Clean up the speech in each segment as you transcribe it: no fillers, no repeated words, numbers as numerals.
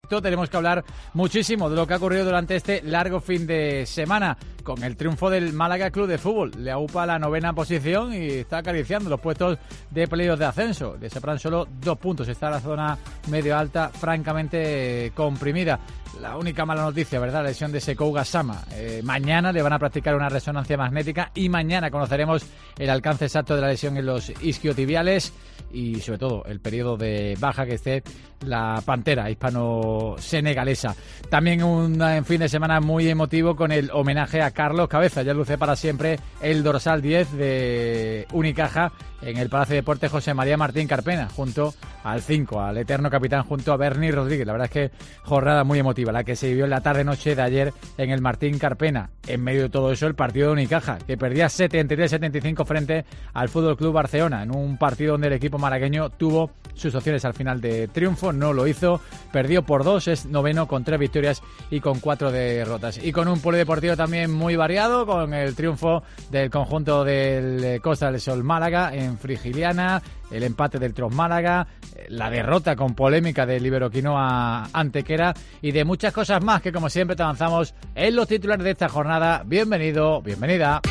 directo. Tenemos que hablar muchísimo de lo que ha ocurrido durante este largo fin de semana con el triunfo del Málaga Club de Fútbol. Le aupa la 9ª posición y está acariciando los puestos de playoff de ascenso. Le separan solo 2 puntos. Está la zona medio alta francamente comprimida. La única mala noticia, ¿verdad? La lesión de Sekou Gassama. Mañana le van a practicar una resonancia magnética y mañana conoceremos el alcance exacto de la lesión en los isquiotibiales y sobre todo el periodo de baja que esté la pantera hispano-senegalesa. También un fin de semana muy emotivo con el homenaje a Carlos Cabeza. Ya luce para siempre el dorsal 10 de Unicaja en el Palacio de Deportes José María Martín Carpena, junto al 5, al eterno capitán, junto a Berni Rodríguez. La verdad es que jornada muy emotiva la que se vivió en la tarde-noche de ayer en el Martín Carpena. En medio de todo eso, el partido de Unicaja, que perdía 73-75 frente al Fútbol Club Barcelona, en un partido donde el equipo malagueño tuvo sus opciones al final de triunfo, no lo hizo, perdió por 2, es 9º con 3 victorias y con 4 derrotas. Y con un polideportivo también muy variado, con el triunfo del conjunto del Costa del Sol Málaga en Frigiliana, el empate del Tros Málaga, la derrota con polémica del Iberoquinoa Antequera y de muchas cosas más que, como siempre, te avanzamos en los titulares de esta jornada. Bienvenido, bienvenida.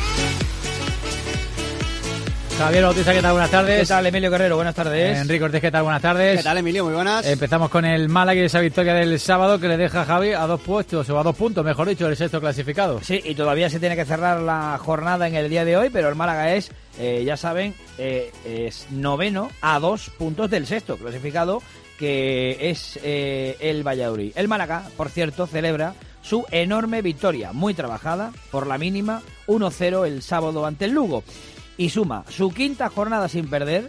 Javier Bautista, ¿qué tal? Buenas tardes. ¿Qué tal, Emilio Guerrero? Buenas tardes. Enrique Ortiz, ¿qué tal? Buenas tardes. ¿Qué tal, Emilio? Muy buenas. Empezamos con el Málaga y esa victoria del sábado que le deja a Javi a 2 puestos, o a 2 puntos, mejor dicho, el sexto clasificado. Sí, y todavía se tiene que cerrar la jornada en el día de hoy, pero el Málaga es, ya saben, es 9º a 2 puntos del sexto clasificado, que es el Valladolid. El Málaga, por cierto, celebra su enorme victoria, muy trabajada, por la mínima, 1-0 el sábado ante el Lugo. Y suma su 5ª jornada sin perder,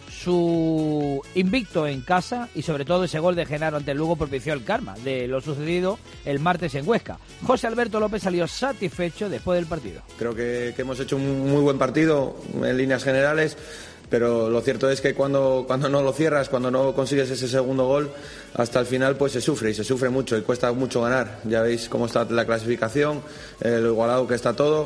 su invicto en casa y sobre todo ese gol de Genaro ante el Lugo propició el karma de lo sucedido el martes en Huesca. José Alberto López salió satisfecho después del partido. Creo que hemos hecho un muy buen partido en líneas generales, pero lo cierto es que cuando no lo cierras, cuando no consigues ese segundo gol, hasta el final pues se sufre mucho y cuesta mucho ganar. Ya veis cómo está la clasificación, lo igualado que está todo.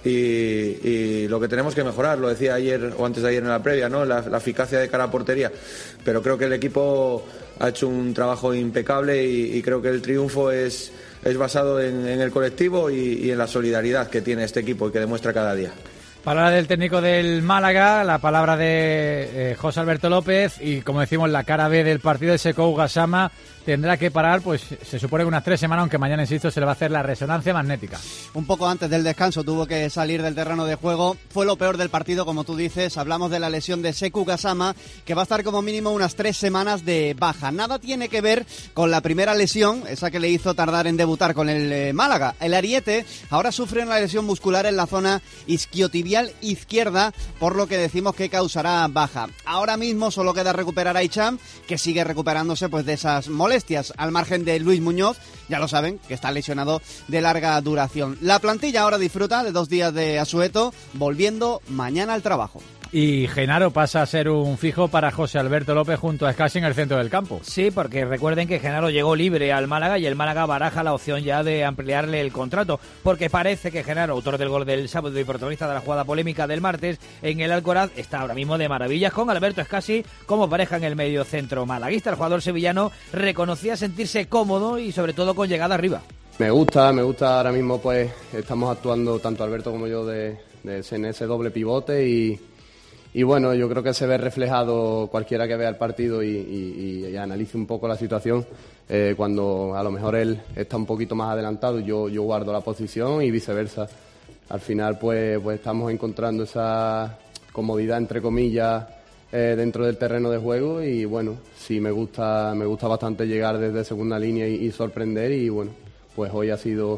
Y lo que tenemos que mejorar, lo decía ayer o antes de ayer en la previa, ¿no? La eficacia de cara a portería, pero creo que el equipo ha hecho un trabajo impecable y creo que el triunfo es basado en el colectivo y en la solidaridad que tiene este equipo y que demuestra cada día. Palabra del técnico del Málaga, la palabra de José Alberto López y, como decimos, la cara B del partido de Sekou Gassama tendrá que parar, pues se supone que unas 3 semanas, aunque mañana, insisto, se le va a hacer la resonancia magnética. Un poco antes del descanso tuvo que salir del terreno de juego. Fue lo peor del partido, como tú dices. Hablamos de la lesión de Sekou Gassama, que va a estar como mínimo unas 3 semanas de baja. Nada tiene que ver con la primera lesión, esa que le hizo tardar en debutar con el Málaga. El ariete ahora sufre una lesión muscular en la zona isquiotibial izquierda, por lo que decimos que causará baja. Ahora mismo solo queda recuperar a Hicham, que sigue recuperándose pues de esas molestias, al margen de Luis Muñoz, ya lo saben, que está lesionado de larga duración. La plantilla ahora disfruta de 2 días de asueto, volviendo mañana al trabajo. Y Genaro pasa a ser un fijo para José Alberto López junto a Escasi en el centro del campo. Sí, porque recuerden que Genaro llegó libre al Málaga y el Málaga baraja la opción ya de ampliarle el contrato, porque parece que Genaro, autor del gol del sábado y protagonista de la jugada polémica del martes en el Alcoraz, está ahora mismo de maravillas con Alberto Escasi como pareja en el medio centro malaguista. El jugador sevillano reconocía sentirse cómodo y sobre todo con llegada arriba. Me gusta ahora mismo, pues estamos actuando tanto Alberto como yo en ese doble pivote y bueno, yo creo que se ve reflejado cualquiera que vea el partido y analice un poco la situación. Cuando a lo mejor él está un poquito más adelantado, yo guardo la posición y viceversa. Al final pues estamos encontrando esa comodidad, entre comillas, dentro del terreno de juego y bueno, sí me gusta bastante llegar desde segunda línea y sorprender y bueno, pues hoy ha sido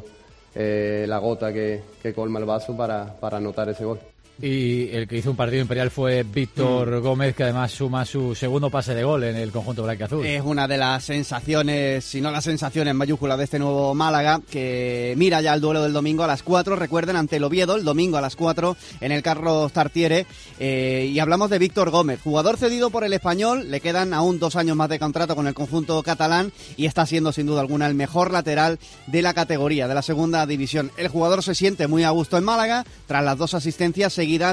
la gota que colma el vaso para anotar ese gol. Y el que hizo un partido imperial fue Víctor Gómez, que además suma su segundo pase de gol en el conjunto blanquiazul. Es una de las sensaciones, si no las sensaciones mayúsculas de este nuevo Málaga, que mira ya el duelo del domingo a las 4, recuerden, ante el Oviedo, el domingo a las 4, en el Carlos Tartiere, y hablamos de Víctor Gómez, jugador cedido por el Español, le quedan aún 2 años más de contrato con el conjunto catalán, y está siendo sin duda alguna el mejor lateral de la categoría, de la segunda división. El jugador se siente muy a gusto en Málaga, tras las 2 asistencias seguidas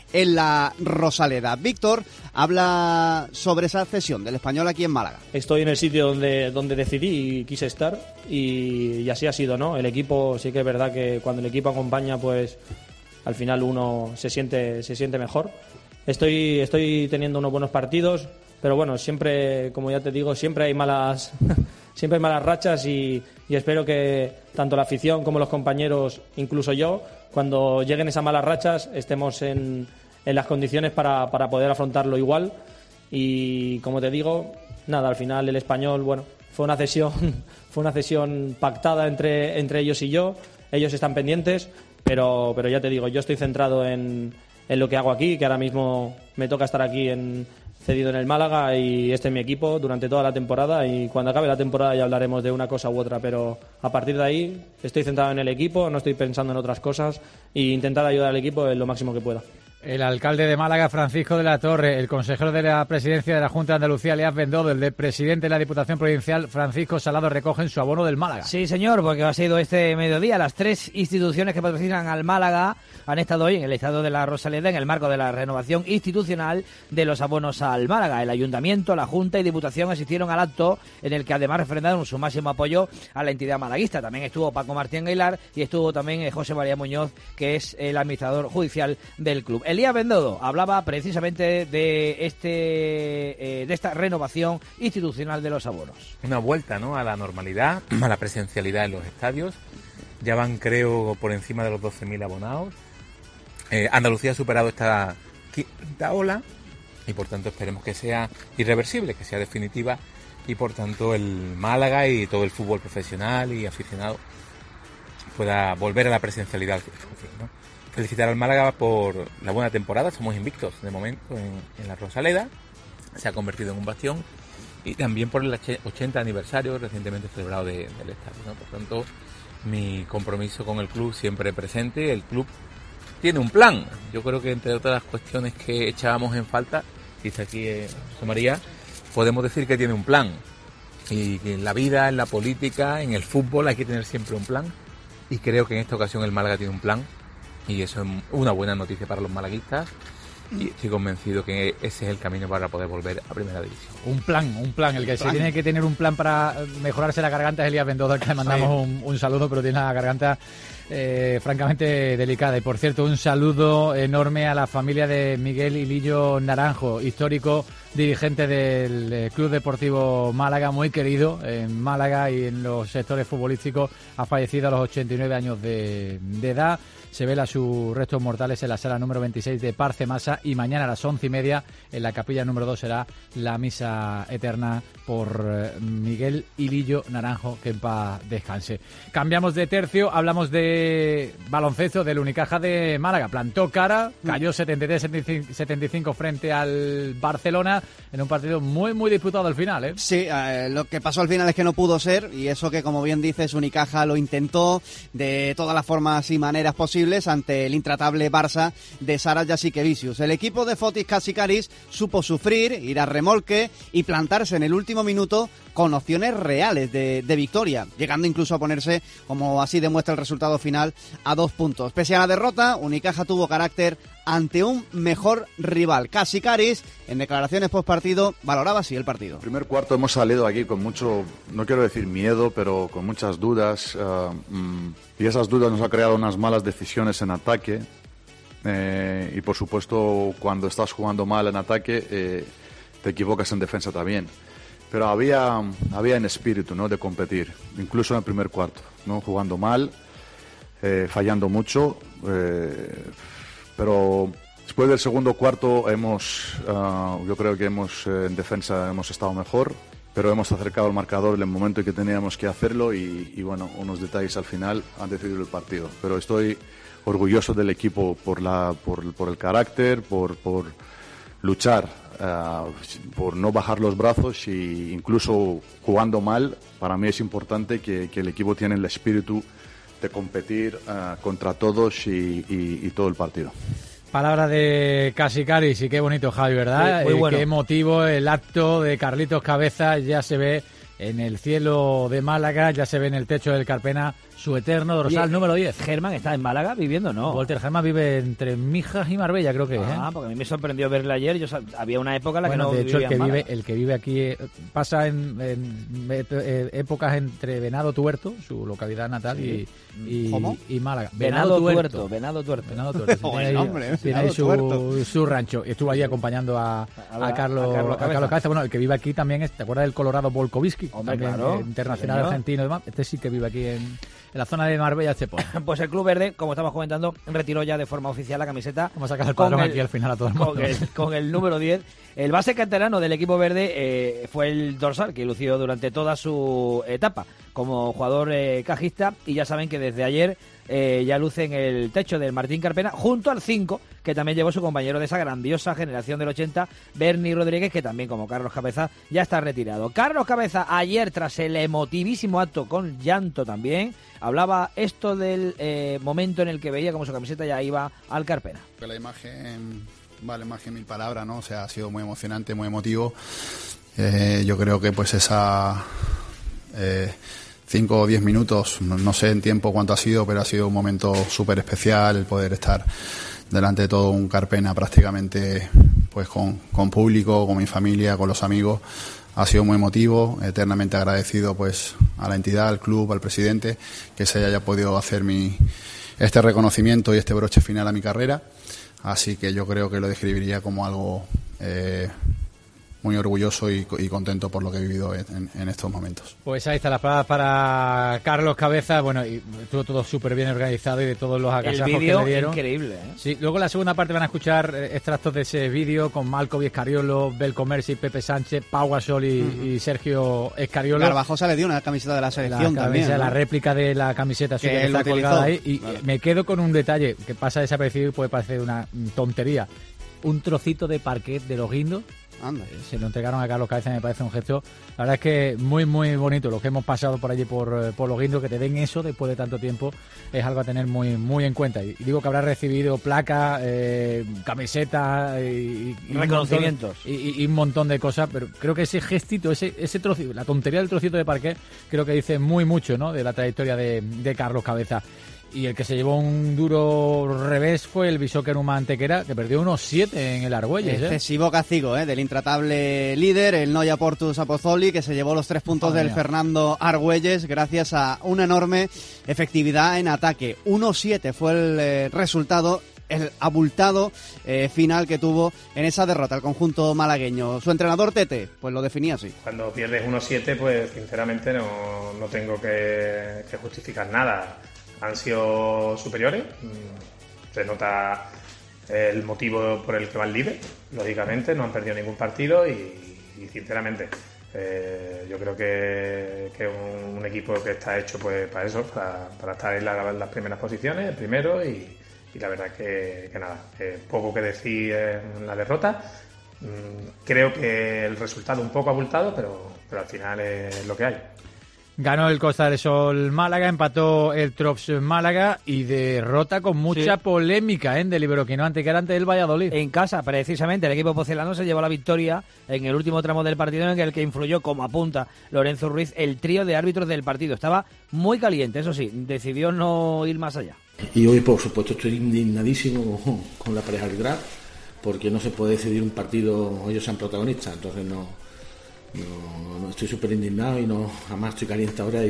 en la Rosaleda. Víctor habla sobre esa cesión del Español aquí en Málaga. Estoy en el sitio donde decidí y quise estar y así ha sido, ¿no? El equipo, sí que es verdad que cuando el equipo acompaña, pues al final uno se siente mejor. Estoy teniendo unos buenos partidos, pero bueno, siempre, como ya te digo, siempre hay malas rachas y espero que tanto la afición como los compañeros, incluso yo, cuando lleguen esas malas rachas, estemos en las condiciones para poder afrontarlo igual. Y como te digo, nada, al final el Español, bueno, fue una cesión pactada entre ellos y yo. Ellos están pendientes, pero ya te digo, yo estoy centrado en lo que hago aquí, que ahora mismo me toca estar aquí cedido en el Málaga, y este es mi equipo durante toda la temporada, y cuando acabe la temporada ya hablaremos de una cosa u otra, pero a partir de ahí estoy centrado en el equipo, no estoy pensando en otras cosas, e intentar ayudar al equipo en lo máximo que pueda. El alcalde de Málaga, Francisco de la Torre, el consejero de la presidencia de la Junta de Andalucía, Elías Bendodo, el presidente de la Diputación Provincial, Francisco Salado, recogen su abono del Málaga. Sí, señor, porque ha sido este mediodía. Las tres instituciones que patrocinan al Málaga han estado hoy en el estado de la Rosaleda en el marco de la renovación institucional de los abonos al Málaga. El Ayuntamiento, la Junta y Diputación asistieron al acto, en el que además refrendaron su máximo apoyo a la entidad malaguista. También estuvo Paco Martín Aguilar y estuvo también José María Muñoz, que es el administrador judicial del club. Elías Bendodo hablaba precisamente de esta renovación institucional de los abonos. Una vuelta, ¿no?, a la normalidad, a la presencialidad en los estadios. Ya van, creo, por encima de los 12.000 abonados. Andalucía ha superado esta quinta ola y por tanto esperemos que sea irreversible, que sea definitiva, y por tanto el Málaga y todo el fútbol profesional y aficionado pueda volver a la presencialidad al fin, ¿no? Felicitar al Málaga por la buena temporada, somos invictos de momento en la Rosaleda, se ha convertido en un bastión, y también por el 80 aniversario recientemente celebrado del estadio, ¿no? Por tanto, mi compromiso con el club siempre presente. El club tiene un plan, yo creo que entre otras cuestiones que echábamos en falta, dice aquí José María, podemos decir que tiene un plan, y que en la vida, en la política, en el fútbol hay que tener siempre un plan, y creo que en esta ocasión el Málaga tiene un plan. Y eso es una buena noticia para los malaguistas, y estoy convencido que ese es el camino para poder volver a Primera División. Un plan. El que se tiene que tener un plan para mejorarse la garganta es Elías Bendodo, al que le mandamos un saludo, pero tiene la garganta francamente delicada. Y por cierto, un saludo enorme a la familia de Miguel Hilillo Naranjo, histórico dirigente del Club Deportivo Málaga, muy querido en Málaga y en los sectores futbolísticos. Ha fallecido a los 89 años de edad. Se vela sus restos mortales en la sala número 26 de Parce Masa, y mañana a las 11:30 en la capilla número 2 será la misa eterna por Miguel Hilillo Naranjo, que en paz descanse. Cambiamos de tercio, hablamos de baloncesto del Unicaja de Málaga. Plantó cara, cayó 73-75 frente al Barcelona en un partido muy, muy disputado al final, ¿eh? Sí, lo que pasó al final es que no pudo ser, y eso que, como bien dices, Unicaja lo intentó de todas las formas y maneras posibles ante el intratable Barça de Saras Jasikevičius. El equipo de Fotis Kasikaris supo sufrir, ir a remolque y plantarse en el último minuto con opciones reales de victoria, llegando incluso a ponerse, como así demuestra el resultado final, a 2 puntos. Pese a la derrota, Unicaja tuvo carácter ante un mejor rival. Kasikaris, en declaraciones postpartido, valoraba así el partido. El primer cuarto hemos salido aquí con mucho, no quiero decir miedo, pero con muchas dudas, y esas dudas nos han creado unas malas decisiones en ataque, y por supuesto cuando estás jugando mal en ataque te equivocas en defensa también. Pero había en espíritu, ¿no?, de competir, incluso en el primer cuarto, ¿no?, jugando mal, fallando mucho, pero después del segundo cuarto yo creo que en defensa hemos estado mejor, pero hemos acercado el marcador en el momento en que teníamos que hacerlo, y bueno, unos detalles al final han decidido el partido. Pero estoy orgulloso del equipo por el carácter, por luchar, por no bajar los brazos, y incluso jugando mal, para mí es importante que el equipo tiene el espíritu de competir contra todos y todo el partido. Palabra de Kasikaris, y qué bonito, Javi, ¿verdad? Muy bueno. Qué emotivo el acto de Carlitos Cabeza, ya se ve en el cielo de Málaga. Ya se ve en el techo del Carpena su eterno dorsal número 10. ¿Germán está en Málaga viviendo, no? Walter Germán vive entre Mijas y Marbella, creo que es. Porque a mí me sorprendió verle ayer. Había una época en la que no de hecho, vivía el que vive aquí pasa en épocas entre Venado Tuerto, su localidad natal, y Málaga. Venado Tuerto. Tiene ahí su rancho. Estuvo ahí acompañando a Carlos Cabeza. Bueno, el que vive aquí también es, ¿te acuerdas del Colorado Volkovitsky? Claro. Internacional argentino y demás. Este sí que vive aquí en la zona de Marbella, Pues el Club Verde, como estamos comentando, retiró ya de forma oficial la camiseta. Vamos a sacar el padrón aquí al final a todo el mundo. Con el número 10. El base canterano del equipo verde fue el dorsal que lució durante toda su etapa como jugador cajista, y ya saben que desde ayer ya luce en el techo del Martín Carpena junto al 5, que también llevó su compañero de esa grandiosa generación del 80, Berni Rodríguez, que también, como Carlos Cabeza, ya está retirado. Carlos Cabeza ayer, tras el emotivísimo acto, con llanto también, hablaba esto del momento en el que veía como su camiseta ya iba al Carpena. La imagen vale más que 1000 palabras, ¿no? O sea, ha sido muy emocionante, muy emotivo. Yo creo que pues esa 5 o 10 minutos, no sé en tiempo cuánto ha sido, pero ha sido un momento súper especial el poder estar delante de todo un Carpena prácticamente pues con público, con mi familia, con los amigos. Ha sido muy emotivo, eternamente agradecido pues a la entidad, al club, al presidente, que se haya podido hacer este reconocimiento y este broche final a mi carrera. Así que yo creo que lo describiría como algo muy orgulloso y contento por lo que he vivido en estos momentos. Pues ahí están las palabras para Carlos Cabeza. Bueno, y estuvo todo súper bien organizado y de todos los agasajos que le dieron. Increíble, ¿eh? Sí, luego en la segunda parte van a escuchar extractos de ese vídeo con Malcom y Escariolo, Belko Mersi, Pepe Sánchez, Pau Gasol y Sergio Escariolo. Garbajosa le dio una camiseta de la selección también, ¿no? La réplica de la camiseta que está colgada ahí. Y me quedo con un detalle que pasa desapercibido y puede parecer una tontería. Un trocito de parquet de los guindos. Anda. Se lo entregaron a Carlos Cabeza, me parece un gesto, la verdad es que muy muy bonito. Los que hemos pasado por allí por los guindos, que te den eso después de tanto tiempo, es algo a tener muy muy en cuenta. Y digo que habrá recibido placa, camiseta y reconocimientos y un montón de cosas, pero creo que ese gestito, ese trocito, la tontería del trocito de parquet, creo que dice muy mucho, ¿no?, de la trayectoria de Carlos Cabeza. Y el que se llevó un duro revés fue el Bishoker Numa Antequera, que perdió 1-7 en el Argüelles. Excesivo castigo del intratable líder, el Noia Portus Apostoli, que se llevó los 3 puntos del Fernando Argüelles gracias a una enorme efectividad en ataque. 1-7 fue el resultado, el abultado final que tuvo en esa derrota el conjunto malagueño. Su entrenador Tete pues lo definía así. Cuando pierdes 1-7, pues sinceramente no tengo que justificar nada. Han sido superiores, se nota el motivo por el que van líder, lógicamente, no han perdido ningún partido y sinceramente yo creo que un equipo que está hecho pues para eso, para estar en las primeras posiciones, el primero, y la verdad que nada, poco que decir en la derrota. Creo que el resultado un poco abultado, pero al final es lo que hay. Ganó el Costa del Sol Málaga, empató el Trops Málaga y derrota con mucha polémica del Iberoquino Antequera ante el Valladolid. En casa, precisamente, el equipo porcelano se llevó la victoria en el último tramo del partido, en el que influyó, como apunta Lorenzo Ruiz, el trío de árbitros del partido. Estaba muy caliente, eso sí, decidió no ir más allá. Y hoy, por supuesto, estoy indignadísimo con la pareja arbitral, porque no se puede decidir un partido, ellos sean protagonistas, entonces no estoy súper indignado y jamás estoy caliente ahora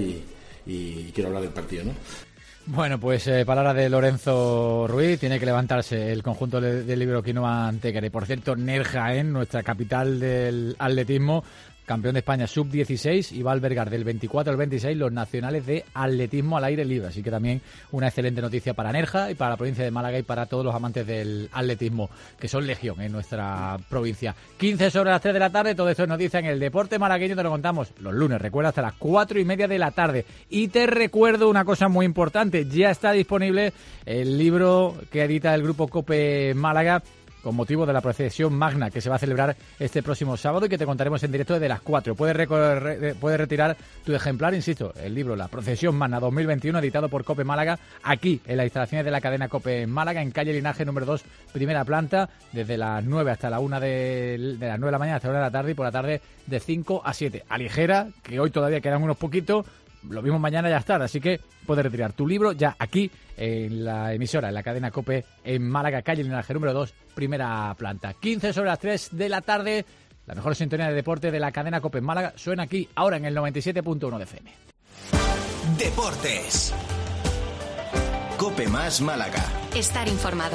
y quiero hablar del partido, ¿no? Bueno, pues palabras de Lorenzo Ruiz. Tiene que levantarse el conjunto del Iberoquino Antequera. Y por cierto, Nerja, nuestra capital del atletismo, campeón de España sub-16, y va a albergar del 24 al 26 los nacionales de atletismo al aire libre. Así que también una excelente noticia para Nerja y para la provincia de Málaga y para todos los amantes del atletismo, que son legión en nuestra provincia. 15 sobre las 3 de la tarde, todo esto es noticia en el deporte malagueño. Te lo contamos los lunes, recuerda, hasta las 4:30 de la tarde. Y te recuerdo una cosa muy importante, ya está disponible el libro que edita el grupo COPE Málaga, con motivo de la procesión magna que se va a celebrar este próximo sábado y que te contaremos en directo desde las 4. Puedes retirar tu ejemplar, insisto, el libro La procesión magna 2021, editado por COPE Málaga, aquí en las instalaciones de la cadena COPE en Málaga, en calle Linaje número 2, primera planta, desde las 9 hasta la 1 de las 9 de la mañana hasta la 1 de la tarde, y por la tarde de 5 a 7. A ligera, que hoy todavía quedan unos poquitos, lo mismo mañana ya es tarde, así que puedes retirar tu libro ya aquí en la emisora, en la cadena COPE en Málaga, calle Linaje número 2, primera planta. 15 sobre las 3 de la tarde, la mejor sintonía de deporte de la cadena COPE en Málaga suena aquí, ahora en el 97.1 de FM. Deportes. COPE más Málaga. Estar informado.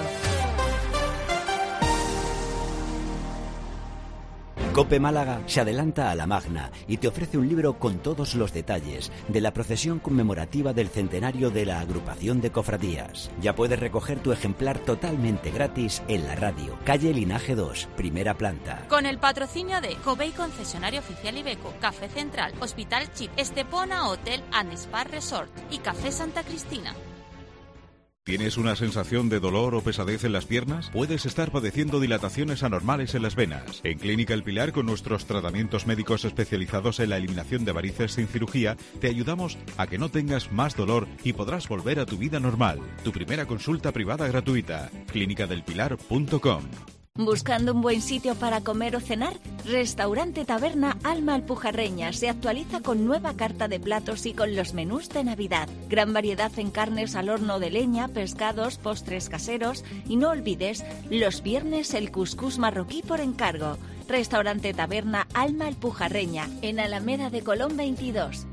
COPE Málaga se adelanta a la Magna y te ofrece un libro con todos los detalles de la procesión conmemorativa del centenario de la agrupación de cofradías. Ya puedes recoger tu ejemplar totalmente gratis en la radio, calle Linaje 2, primera planta. Con el patrocinio de Covey Concesionario Oficial Ibeco, Café Central, Hospital Chip, Estepona Hotel and Spa Resort y Café Santa Cristina. ¿Tienes una sensación de dolor o pesadez en las piernas? Puedes estar padeciendo dilataciones anormales en las venas. En Clínica El Pilar, con nuestros tratamientos médicos especializados en la eliminación de varices sin cirugía, te ayudamos a que no tengas más dolor y podrás volver a tu vida normal. Tu primera consulta privada gratuita. clinicadelpilar.com. ¿Buscando un buen sitio para comer o cenar? Restaurante Taberna Alma Alpujarreña se actualiza con nueva carta de platos y con los menús de Navidad. Gran variedad en carnes al horno de leña, pescados, postres caseros y no olvides, los viernes el cuscús marroquí por encargo. Restaurante Taberna Alma Alpujarreña, en Alameda de Colón 22.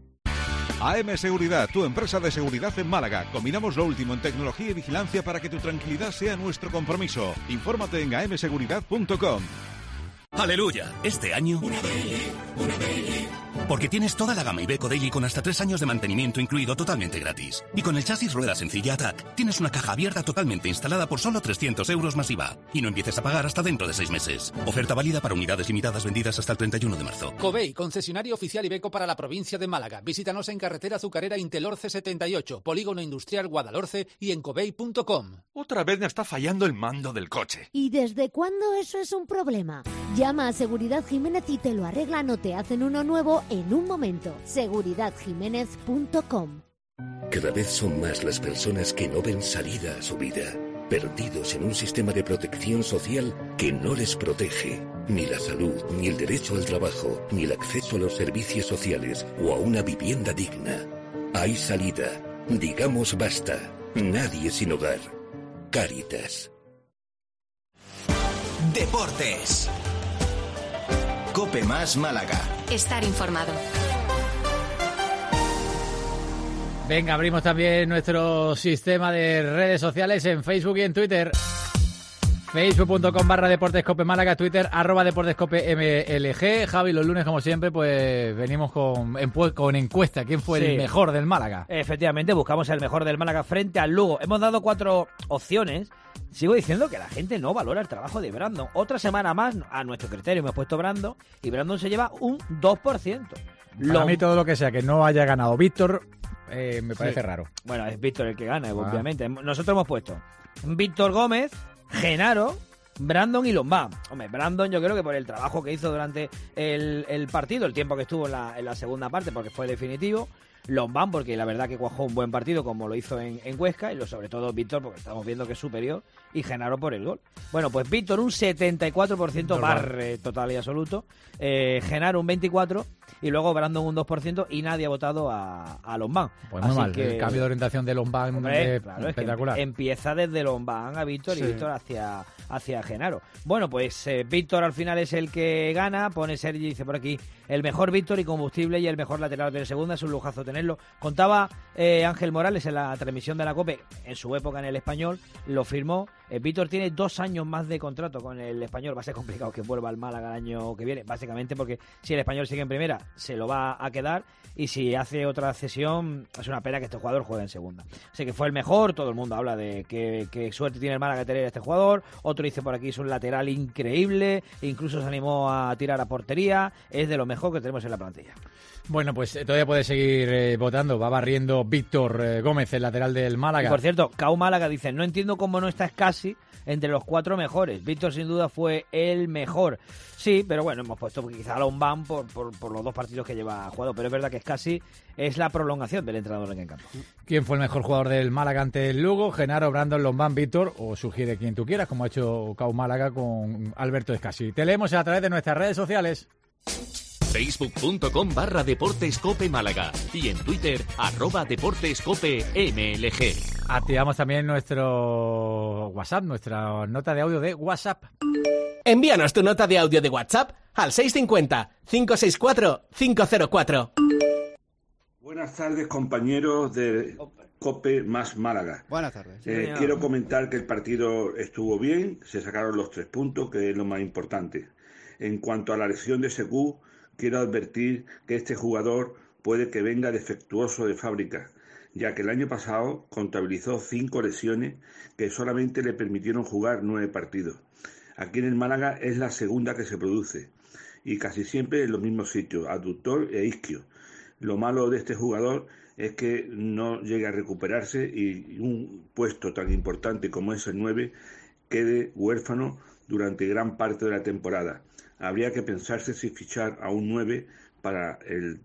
AM Seguridad, tu empresa de seguridad en Málaga. Combinamos lo último en tecnología y vigilancia para que tu tranquilidad sea nuestro compromiso. Infórmate en amseguridad.com. ¡Aleluya! Este año... Una Daily. Porque tienes toda la gama Iveco Daily con hasta 3 años de mantenimiento incluido totalmente gratis. Y con el chasis rueda sencilla Attack, tienes una caja abierta totalmente instalada por solo 300 euros más IVA. Y no empieces a pagar hasta dentro de 6 meses. Oferta válida para unidades limitadas vendidas hasta el 31 de marzo. Covey, concesionario oficial Iveco para la provincia de Málaga. Visítanos en carretera azucarera Intelorce 78, Polígono Industrial Guadalhorce y en covey.com. Otra vez me está fallando el mando del coche. ¿Y desde cuándo eso es un problema? Llama a Seguridad Jiménez y te lo arreglan o te hacen uno nuevo en un momento. seguridadjiménez.com. Cada vez son más las personas que no ven salida a su vida, perdidos en un sistema de protección social que no les protege. Ni la salud, ni el derecho al trabajo, ni el acceso a los servicios sociales o a una vivienda digna. Hay salida. Digamos basta. Nadie sin hogar. Cáritas. Deportes. COPE más Málaga. Estar informado. Venga, abrimos también nuestro sistema de redes sociales en Facebook y en Twitter. Facebook.com/Deportes Cope Málaga, Twitter @Deportes Cope MLG. Javi, los lunes, como siempre, pues venimos con encuesta. ¿Quién fue el mejor del Málaga? Efectivamente, buscamos el mejor del Málaga frente al Lugo. Hemos dado 4 opciones. Sigo diciendo que la gente no valora el trabajo de Brandon. Otra semana más, a nuestro criterio, me he puesto Brandon y Brandon se lleva un 2%. Para mí todo lo que sea que no haya ganado Víctor me parece raro. Bueno, es Víctor el que gana, obviamente. Nosotros hemos puesto Víctor Gómez, Genaro, Brandon y Lombán. Hombre, Brandon yo creo que por el trabajo que hizo durante el partido, el tiempo que estuvo en la segunda parte, porque fue definitivo. Lombán, porque la verdad que cuajó un buen partido como lo hizo en Huesca, y sobre todo Víctor, porque estamos viendo que es superior, y Genaro por el gol. Bueno, pues Víctor un 74% barre total y absoluto, Genaro un 24%, y luego Brandon un 2%, y nadie ha votado a Lombán. Pues muy mal, el cambio de orientación de Lombán es espectacular. Empieza desde Lombán a Víctor y Víctor hacia Genaro. Bueno, pues Víctor al final es el que gana, pone Sergi, dice por aquí, el mejor Víctor y combustible y el mejor lateral de segunda, es un lujazo tenerlo. Contaba Ángel Morales en la transmisión de la COPE, en su época en el Español, lo firmó. Víctor tiene 2 años más de contrato con el Español. Va a ser complicado que vuelva al Málaga el año que viene, básicamente porque si el Español sigue en primera, se lo va a quedar, y si hace otra cesión, es una pena que este jugador juegue en segunda. Así que fue el mejor, todo el mundo habla de qué suerte tiene el Málaga de tener a este jugador. Otro dice por aquí, es un lateral increíble, incluso se animó a tirar a portería, es de lo mejor que tenemos en la plantilla. Bueno, pues todavía puedes seguir votando. Va barriendo Víctor Gómez, el lateral del Málaga. Y por cierto, Cau Málaga dice, no entiendo cómo no está Scassi entre los 4 mejores. Víctor sin duda fue el mejor. Sí, pero bueno, hemos puesto quizá a Lombán por los 2 partidos que lleva jugado, pero es verdad que Scassi es la prolongación del entrenador en el campo. ¿Quién fue el mejor jugador del Málaga ante el Lugo? Genaro, Brandon, Lombán, Víctor, o sugiere quien tú quieras, como ha hecho Cau Málaga con Alberto Scassi. Te leemos a través de nuestras redes sociales. Facebook.com/Deportes Cope y en Twitter @DeportesCopeMLG. Activamos también nuestro WhatsApp, nuestra nota de audio de WhatsApp. Envíanos tu nota de audio de WhatsApp al 650-564-504. Buenas tardes, compañeros de Cope más Málaga. Buenas tardes. Quiero comentar que el partido estuvo bien, se sacaron los 3 puntos, que es lo más importante. En cuanto a la lesión de Sekou, quiero advertir que este jugador puede que venga defectuoso de fábrica, ya que el año pasado contabilizó 5 lesiones que solamente le permitieron jugar 9 partidos. Aquí en el Málaga es la segunda que se produce, y casi siempre en los mismos sitios, aductor e isquio. Lo malo de este jugador es que no llegue a recuperarse y un puesto tan importante como es el 9 quede huérfano durante gran parte de la temporada. Habría que pensarse si fichar a un 9 para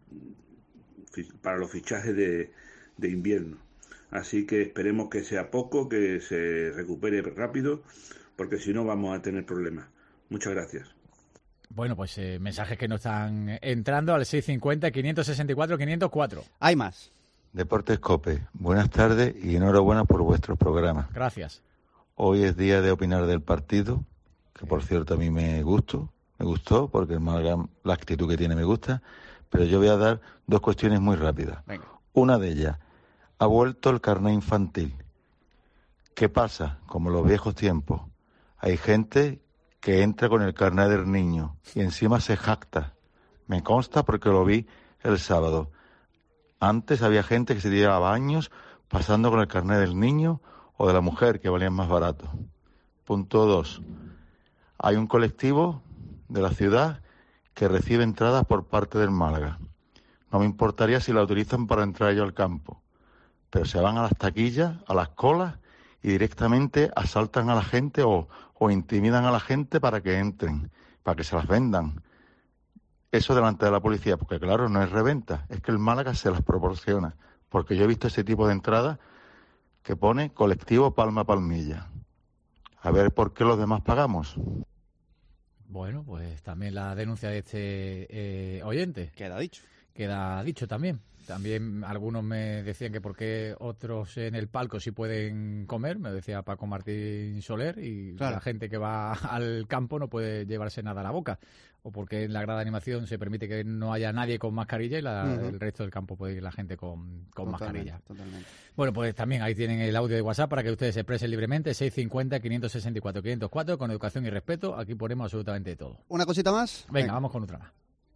los fichajes de invierno. Así que esperemos que sea poco, que se recupere rápido, porque si no vamos a tener problemas. Muchas gracias. Bueno, pues mensajes que nos están entrando al 650-564-504. Hay más. Deportes Cope, buenas tardes y enhorabuena por vuestros programas. Gracias. Hoy es día de opinar del partido, que por cierto a mí me gustó porque el Málaga, la actitud que tiene me gusta, pero yo voy a dar 2 cuestiones muy rápidas. Venga. Una de ellas, ha vuelto el carné infantil. ¿Qué pasa? Como en los viejos tiempos, hay gente que entra con el carné del niño y encima se jacta. Me consta porque lo vi el sábado. Antes había gente que se llevaba años pasando con el carné del niño o de la mujer, que valían más barato. Punto 2. Hay un colectivo de la ciudad que recibe entradas por parte del Málaga. No me importaría si la utilizan para entrar ellos al campo, pero se van a las taquillas, a las colas y directamente asaltan a la gente o intimidan a la gente para que entren, para que se las vendan. Eso delante de la policía, porque claro, no es reventa, es que el Málaga se las proporciona, porque yo he visto ese tipo de entradas que pone colectivo Palma Palmilla. A ver por qué los demás pagamos. Bueno, pues también la denuncia de este oyente. Queda dicho. Queda dicho también. También algunos me decían que por qué otros en el palco sí pueden comer, me decía Paco Martín Soler, y claro, la gente que va al campo no puede llevarse nada a la boca. O porque en la grada de animación se permite que no haya nadie con mascarilla y el resto del campo puede ir la gente con mascarilla. Totalmente. Bueno, pues también ahí tienen el audio de WhatsApp para que ustedes se expresen libremente, 650-564-504, con educación y respeto. Aquí ponemos absolutamente todo. ¿Una cosita más? Venga, vamos con otra más.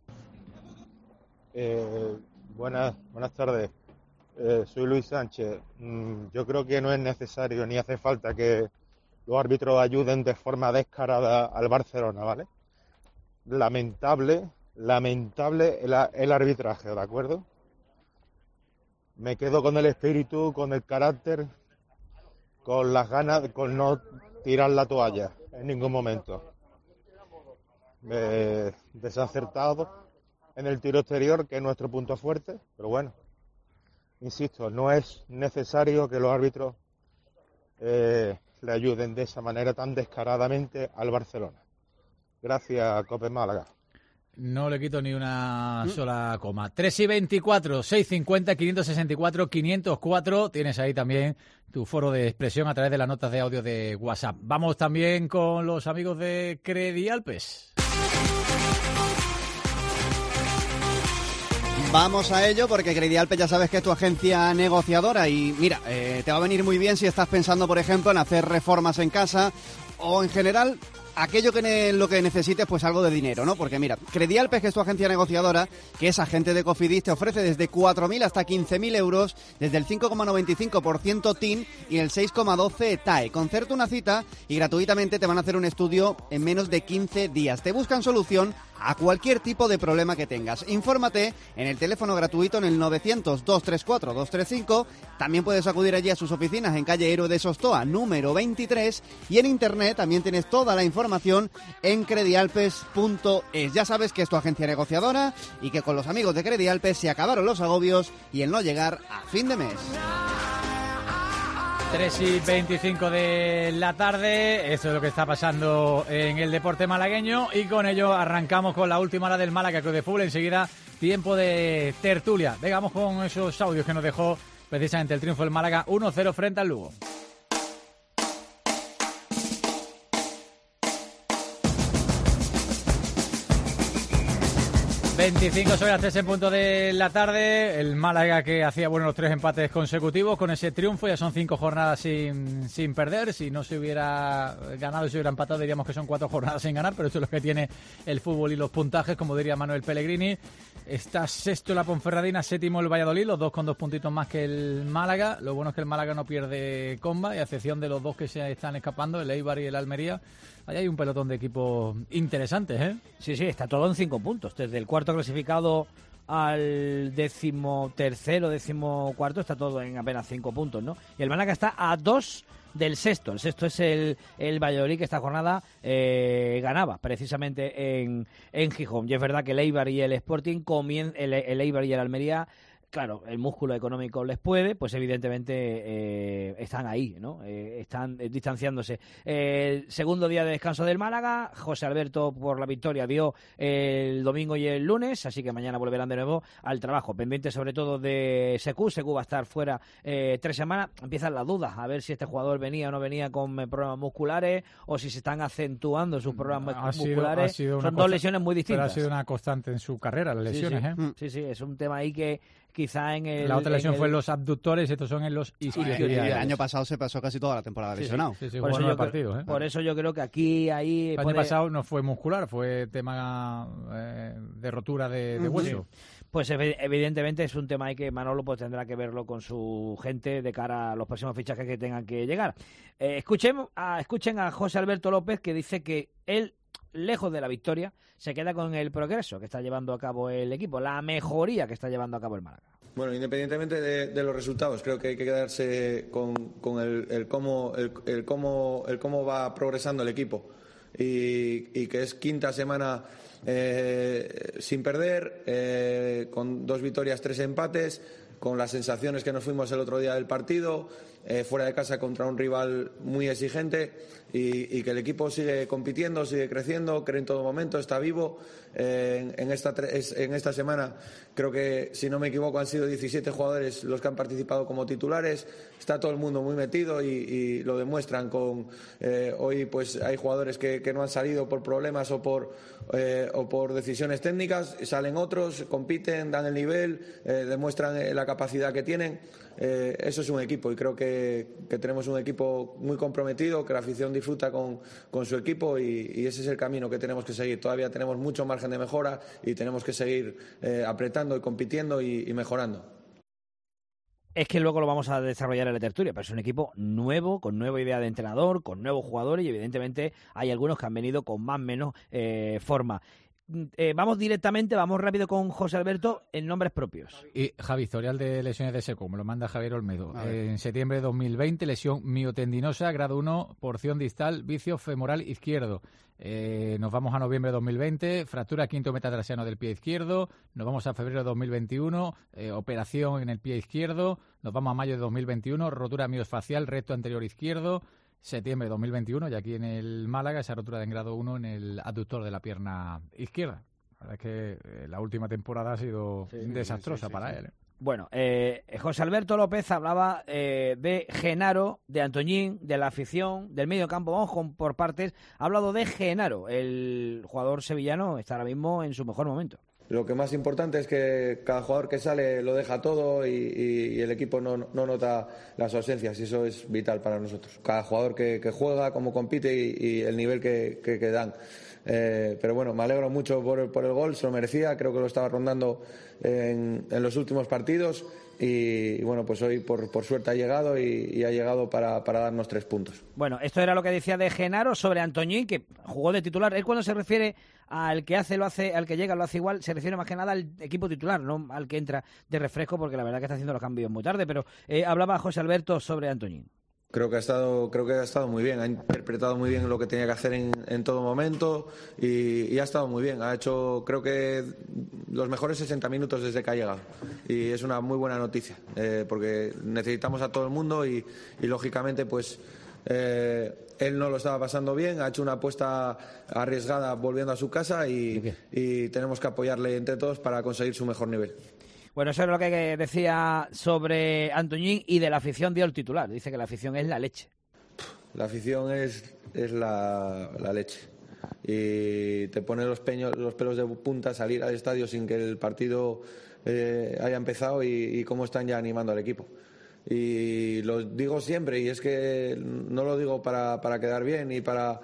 Buenas tardes. Soy Luis Sánchez. Yo creo que no es necesario ni hace falta que los árbitros ayuden de forma descarada al Barcelona, ¿vale? Lamentable el arbitraje, ¿de acuerdo? Me quedo con el espíritu, con el carácter, con las ganas, con no tirar la toalla en ningún momento. Desacertado en el tiro exterior, que es nuestro punto fuerte, pero bueno, insisto, no es necesario que los árbitros le ayuden de esa manera tan descaradamente al Barcelona. Gracias, Cope Málaga. No le quito ni una sola coma. 3:24, 650, 564, tienes ahí también tu foro de expresión a través de las notas de audio de WhatsApp. Vamos también con los amigos de Credialpes. Vamos a ello porque Credialpes ya sabes que es tu agencia negociadora y mira, te va a venir muy bien si estás pensando, por ejemplo, en hacer reformas en casa o en general aquello que lo que necesites, pues algo de dinero, ¿no? Porque mira, Credialpes, que es tu agencia negociadora, que es agente de Cofidis, te ofrece desde 4.000 hasta 15.000 euros, desde el 5,95% TIN y el 6,12 TAE. Concerta una cita y gratuitamente te van a hacer un estudio en menos de 15 días. Te buscan solución a cualquier tipo de problema que tengas. Infórmate en el teléfono gratuito en el 900-234-235. También puedes acudir allí a sus oficinas en calle Héroe de Sostoa, número 23. Y en internet también tienes toda la información en credialpes.es. Ya sabes que es tu agencia negociadora y que con los amigos de Credialpes se acabaron los agobios y el no llegar a fin de mes. 3:25 de la tarde, eso es lo que está pasando en el deporte malagueño y con ello arrancamos con la última hora del Málaga Club de Fútbol. Enseguida tiempo de tertulia. Venga, vamos con esos audios que nos dejó precisamente el triunfo del Málaga 1-0 frente al Lugo. 25 sobre las 3 en punto de la tarde. El Málaga que hacía los 3 empates consecutivos con ese triunfo. Ya son 5 jornadas sin perder. Si no se hubiera ganado y se hubiera empatado, diríamos que son 4 jornadas sin ganar. Pero eso es lo que tiene el fútbol y los puntajes, como diría Manuel Pellegrini. Está sexto la Ponferradina, séptimo el Valladolid, los dos con 2 puntitos más que el Málaga. Lo bueno es que el Málaga no pierde comba, y a excepción de los dos que se están escapando, el Eibar y el Almería. Ahí hay un pelotón de equipos interesantes, ¿eh? Sí, está todo en 5 puntos. Desde el cuarto clasificado al 13º, 14º, está todo en apenas 5 puntos, ¿no? Y el Málaga está a 2 del sexto. El sexto es el Valladolid, que esta jornada ganaba precisamente en Gijón. Y es verdad que el Eibar y el Sporting, el Eibar y el Almería, claro, el músculo económico les puede, pues evidentemente están ahí, ¿no? Están distanciándose. Segundo día de descanso del Málaga. José Alberto, por la victoria, dio el domingo y el lunes, así que mañana volverán de nuevo al trabajo. Pendiente sobre todo de Sekou. Sekou va a estar fuera 3 semanas. Empiezan las dudas, a ver si este jugador venía o no venía con problemas musculares, o si se están acentuando sus problemas musculares. Son dos lesiones muy distintas. Pero ha sido una constante en su carrera, las lesiones, Sí, es un tema ahí que quizá en el... La otra lesión fue en los abductores, estos son en los isquiotibiales. El año pasado se pasó casi toda la temporada lesionado. Por eso yo creo que aquí... El año pasado no fue muscular, fue tema de rotura de hueso. Pues evidentemente es un tema ahí que Manolo pues tendrá que verlo con su gente de cara a los próximos fichajes que tengan que llegar. Escuchen a José Alberto López, que dice que él, lejos de la victoria, se queda con el progreso que está llevando a cabo el equipo, la mejoría que está llevando a cabo el Málaga. Bueno, independientemente de los resultados, creo que hay que quedarse con el cómo va progresando el equipo, y que es quinta semana sin perder, con 2 victorias, 3 empates, con las sensaciones que nos fuimos el otro día del partido, fuera de casa contra un rival muy exigente, y que el equipo sigue compitiendo, sigue creciendo, cree en todo momento, está vivo. En esta semana creo que, si no me equivoco, han sido 17 jugadores los que han participado como titulares. Está todo el mundo muy metido y lo demuestran con hoy pues hay jugadores que no han salido por problemas o por decisiones técnicas, salen otros, compiten, dan el nivel, demuestran la capacidad que tienen. Eso es un equipo, y creo que tenemos un equipo muy comprometido, que la afición disfruta con su equipo, y ese es el camino que tenemos que seguir. Todavía tenemos mucho margen de mejora y tenemos que seguir apretando y compitiendo y mejorando. Es que luego lo vamos a desarrollar en la tertulia, pero es un equipo nuevo, con nueva idea de entrenador, con nuevos jugadores, y evidentemente hay algunos que han venido con más o menos forma. Vamos rápido con José Alberto en nombres propios. Y Javi, historial de lesiones de Sekou, me lo manda Javier Olmedo. En septiembre de 2020, lesión miotendinosa, grado 1, porción distal, vicio femoral izquierdo. Nos vamos a noviembre de 2020, fractura quinto metatarsiano del pie izquierdo. Nos vamos a febrero de 2021, operación en el pie izquierdo. Nos vamos a mayo de 2021, rotura miofascial recto anterior izquierdo. Septiembre de 2021, y aquí en el Málaga, esa rotura de grado 1 en el aductor de la pierna izquierda. La verdad es que la última temporada ha sido desastrosa para él. Bueno, José Alberto López hablaba de Genaro, de Antoñín, de la afición, del medio campo. Vamos por partes. Ha hablado de Genaro. El jugador sevillano está ahora mismo en su mejor momento. Lo que más importante es que cada jugador que sale lo deja todo, y el equipo no nota las ausencias, y eso es vital para nosotros. Cada jugador que juega, cómo compite y el nivel que dan. Pero bueno, me alegro mucho por el gol, se lo merecía, creo que lo estaba rondando en los últimos partidos, y bueno, pues hoy por suerte ha llegado y ha llegado para darnos 3 puntos. Bueno, esto era lo que decía de Genaro sobre Antoñín, que jugó de titular. Él cuando se refiere al que hace, lo hace, al que llega, lo hace igual, se refiere más que nada al equipo titular, no al que entra de refresco, porque la verdad que está haciendo los cambios muy tarde. Pero hablaba José Alberto sobre Antoñín. Creo que ha estado muy bien, ha interpretado muy bien lo que tenía que hacer en todo momento y ha estado muy bien. Ha hecho, creo que, los mejores 60 minutos desde que ha llegado. Y es una muy buena noticia, porque necesitamos a todo el mundo y lógicamente, pues, él no lo estaba pasando bien, ha hecho una apuesta arriesgada volviendo a su casa y tenemos que apoyarle entre todos para conseguir su mejor nivel. Bueno, eso es lo que decía sobre Antoñín y de la afición dio el titular. Dice que la afición es la leche. La afición es la leche. Y te pone los pelos de punta salir al estadio sin que el partido haya empezado y cómo están ya animando al equipo. Y lo digo siempre, y es que no lo digo para quedar bien y para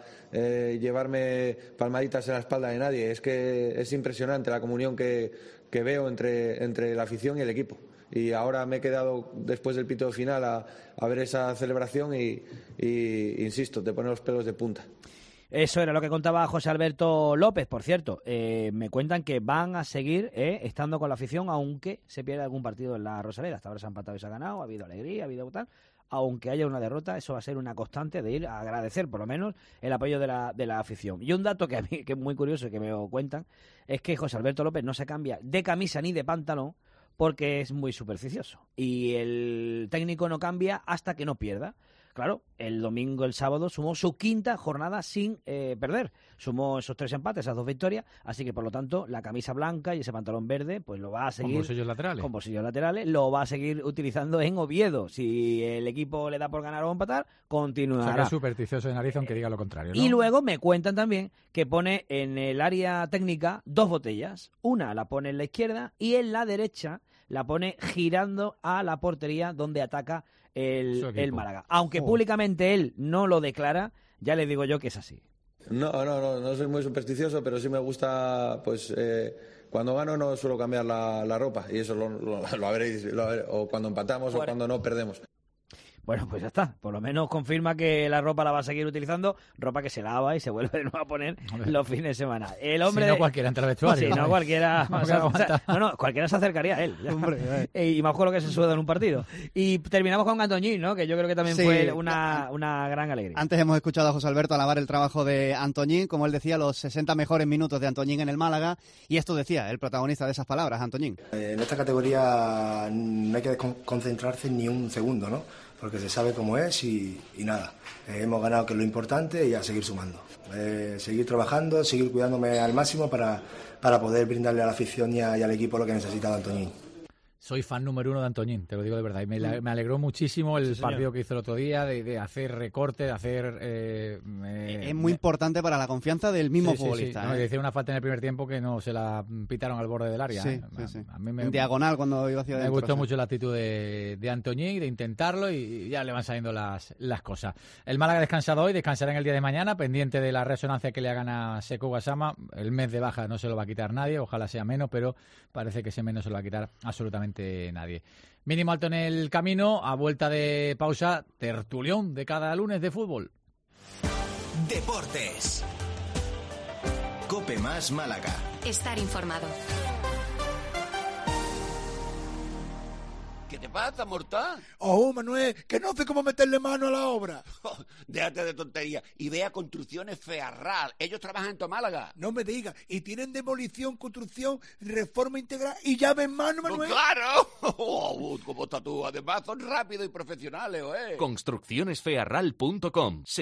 llevarme palmaditas en la espalda de nadie. Es que es impresionante la comunión que veo entre la afición y el equipo. Y ahora me he quedado después del pito final a ver esa celebración y insisto, te pone los pelos de punta. Eso era lo que contaba José Alberto López. Por cierto, me cuentan que van a seguir estando con la afición aunque se pierda algún partido en la Rosaleda. Hasta ahora se ha empatado y se ha ganado, ha habido alegría, ha habido tal. Aunque haya una derrota, eso va a ser una constante de ir a agradecer, por lo menos, el apoyo de la afición. Y un dato que a mí que es muy curioso y que me lo cuentan es que José Alberto López no se cambia de camisa ni de pantalón porque es muy supersticioso. Y el técnico no cambia hasta que no pierda. Claro, el domingo, el sábado, sumó su 5ª jornada sin perder. Sumó esos 3 empates, esas 2 victorias, así que por lo tanto la camisa blanca y ese pantalón verde pues lo va a seguir... Con bolsillos laterales. Lo va a seguir utilizando en Oviedo. Si el equipo le da por ganar o empatar, continuará. O sea, que es supersticioso de nariz, aunque diga lo contrario, ¿no? Y luego me cuentan también que pone en el área técnica 2 botellas. Una la pone en la izquierda y en la derecha la pone girando a la portería donde ataca el Málaga. Aunque públicamente él no lo declara, ya le digo yo que es así. No soy muy supersticioso, pero sí me gusta, pues, cuando gano no suelo cambiar la ropa, y eso lo veréis, o cuando empatamos o cuando no perdemos. Bueno, pues ya está. Por lo menos confirma que la ropa la va a seguir utilizando, ropa que se lava y se vuelve de nuevo a poner los fines de semana. El hombre si no cualquiera entra al vestuario. Si no cualquiera... cualquiera se acercaría a él. Hombre, y más con lo que se suda en un partido. Y terminamos con Antoñín, ¿no? Que yo creo que también fue una gran alegría. Antes hemos escuchado a José Alberto alabar el trabajo de Antoñín, como él decía, los 60 mejores minutos de Antoñín en el Málaga. Y esto decía el protagonista de esas palabras, Antoñín. En esta categoría no hay que concentrarse ni un segundo, ¿no? Porque se sabe cómo es y nada, hemos ganado, que es lo importante, y a seguir sumando. Seguir trabajando, seguir cuidándome al máximo para poder brindarle a la afición y al equipo lo que necesita Antoñín. Soy fan número 1 de Antoñín, te lo digo de verdad. Y me alegró muchísimo el partido que hizo el otro día, de hacer recorte, de hacer... es muy importante para la confianza del mismo futbolista. Sí. No, decía una falta en el primer tiempo que no se la pitaron al borde del área. Sí. A mí en diagonal cuando iba hacia adentro. Me gustó mucho la actitud de Antoñín, de intentarlo, y ya le van saliendo las cosas. El Málaga ha descansado hoy, descansará en el día de mañana, pendiente de la resonancia que le hagan a Sekou Gassama. El mes de baja no se lo va a quitar nadie, ojalá sea menos, pero parece que ese menos se lo va a quitar absolutamente nadie. Mínimo alto en el camino, a vuelta de pausa, tertulión de cada lunes de fútbol. Deportes. COPE más Málaga. Estar informado. ¿Qué te pasa, Mortá? Oh, Manuel, que no sé cómo meterle mano a la obra. Oh, déjate de tontería y ve a Construcciones Fearral. Ellos trabajan en tu Málaga. No me digas. Y tienen demolición, construcción, reforma integral y llave en mano, Manuel. Pues ¡claro! Oh, ¿cómo estás tú? Además son rápidos y profesionales, ¿eh? Construccionesfearral.com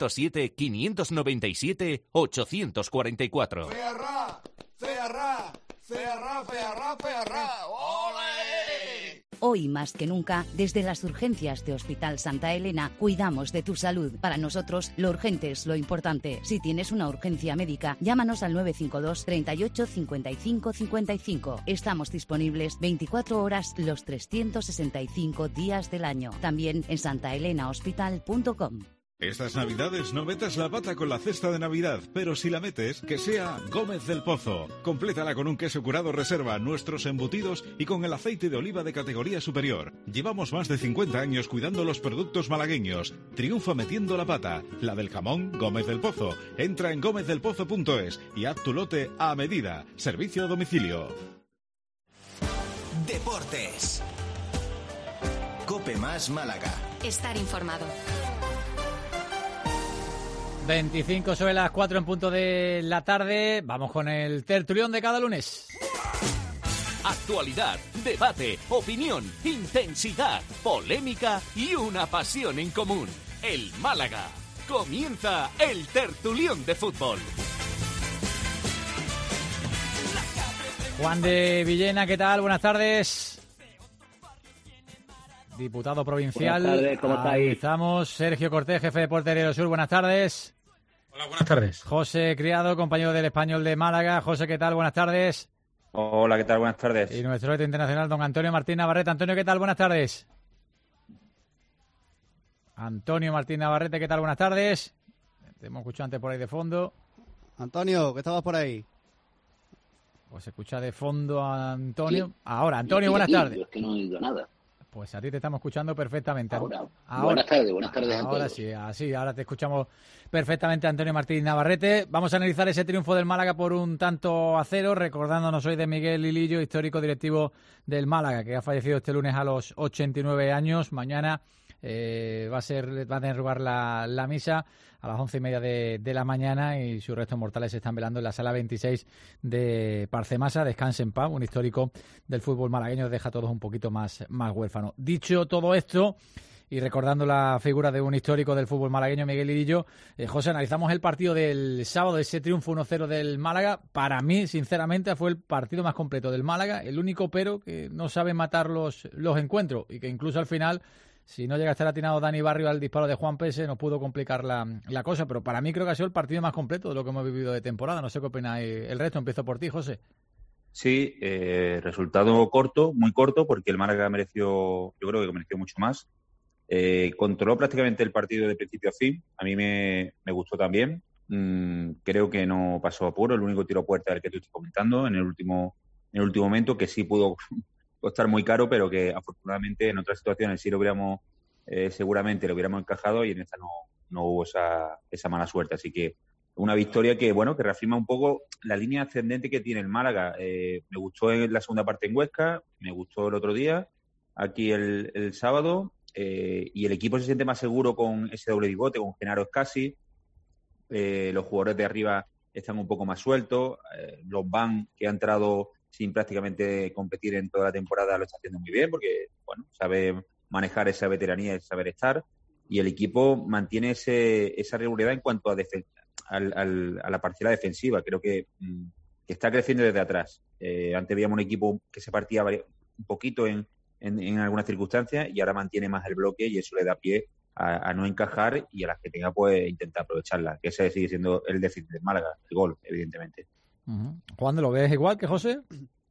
607-597-844. ¡Fearral! ¡Fearral! ¡Fearral, Fearral, Fearral! ¡Ole! Hoy más que nunca, desde las urgencias de Hospital Santa Elena, cuidamos de tu salud. Para nosotros, lo urgente es lo importante. Si tienes una urgencia médica, llámanos al 952 38 55 55. Estamos disponibles 24 horas los 365 días del año. También en santaelenahospital.com. Estas Navidades no metas la pata con la cesta de Navidad, pero si la metes, que sea Gómez del Pozo. Complétala con un queso curado reserva, nuestros embutidos y con el aceite de oliva de categoría superior. Llevamos más de 50 años cuidando los productos malagueños. Triunfa metiendo la pata. La del jamón, Gómez del Pozo. Entra en gómezdelpozo.es y haz tu lote a medida. Servicio a domicilio. Deportes. Cope Más Málaga. Estar informado. 25 sobre las 4 en punto de la tarde. Vamos con el tertulión de cada lunes. Actualidad, debate, opinión, intensidad, polémica y una pasión en común. El Málaga. Comienza el tertulión de fútbol. Juan de Villena, ¿qué tal? Buenas tardes. Diputado provincial. Buenas tardes, ¿cómo estáis? Ahí estamos. Sergio Cortés, jefe de Portería Sur. Buenas tardes. Hola, buenas tardes. José Criado, compañero del Español de Málaga. José, ¿qué tal? Buenas tardes. Hola, ¿qué tal? Buenas tardes. Y nuestro reto internacional, don Antonio Martín Navarrete. Antonio, ¿qué tal? Buenas tardes. Antonio Martín Navarrete, ¿qué tal? Buenas tardes. Te hemos escuchado antes por ahí de fondo. Antonio, que estabas por ahí. Pues se escucha de fondo a Antonio. Sí. Ahora, Antonio, buenas Yo tardes. es que no he oído nada. Pues a ti te estamos escuchando perfectamente. Ahora. Buenas tardes a Ahora todos. sí, así, ahora te escuchamos perfectamente, Antonio Martín Navarrete. Vamos a analizar ese triunfo del Málaga por 1-0, recordándonos hoy de Miguel Lilillo, histórico directivo del Málaga, que ha fallecido este lunes a los 89 años. Mañana va a tener lugar la misa a las 11:30 de la mañana y sus restos mortales se están velando en la sala 26 de Parcemasa. Descanse en paz, un histórico del fútbol malagueño, deja a todos un poquito más huérfanos. Dicho todo esto, y recordando la figura de un histórico del fútbol malagueño, Miguel Lilillo, José, analizamos el partido del sábado, ese triunfo 1-0 del Málaga. Para mí, sinceramente, fue el partido más completo del Málaga, el único pero que no sabe matar los encuentros y que incluso al final, si no llega a estar atinado Dani Barrio al disparo de Juan Pese, nos pudo complicar la cosa. Pero para mí creo que ha sido el partido más completo de lo que hemos vivido de temporada. No sé qué opináis el resto. Empiezo por ti, José. Sí, resultado corto, muy corto, porque el Málaga yo creo que mereció mucho más. Controló prácticamente el partido de principio a fin. A mí me gustó también. Creo que no pasó apuro. El único tiro a puerta del que tú estás comentando en el último momento, que sí pudo costar muy caro, pero que afortunadamente en otras situaciones sí lo hubiéramos, seguramente lo hubiéramos encajado, y en esta no hubo esa mala suerte. Así que una victoria que reafirma un poco la línea ascendente que tiene el Málaga. Me gustó en la segunda parte en Huesca, me gustó el otro día, aquí el sábado, y el equipo se siente más seguro con ese doble pivote, con Genaro Escasi. Los jugadores de arriba están un poco más sueltos. Los Van, que ha entrado sin prácticamente competir en toda la temporada, lo está haciendo muy bien, porque sabe manejar esa veteranía y saber estar, y el equipo mantiene esa regularidad en cuanto a la parcela defensiva. Creo que está creciendo desde atrás. Antes veíamos un equipo que se partía un poquito en algunas circunstancias, y ahora mantiene más el bloque, y eso le da pie a no encajar, y a las que tenga pues intentar aprovecharla, que ese sigue siendo el déficit del Málaga, el gol, evidentemente. Juan, ¿lo ves igual que José?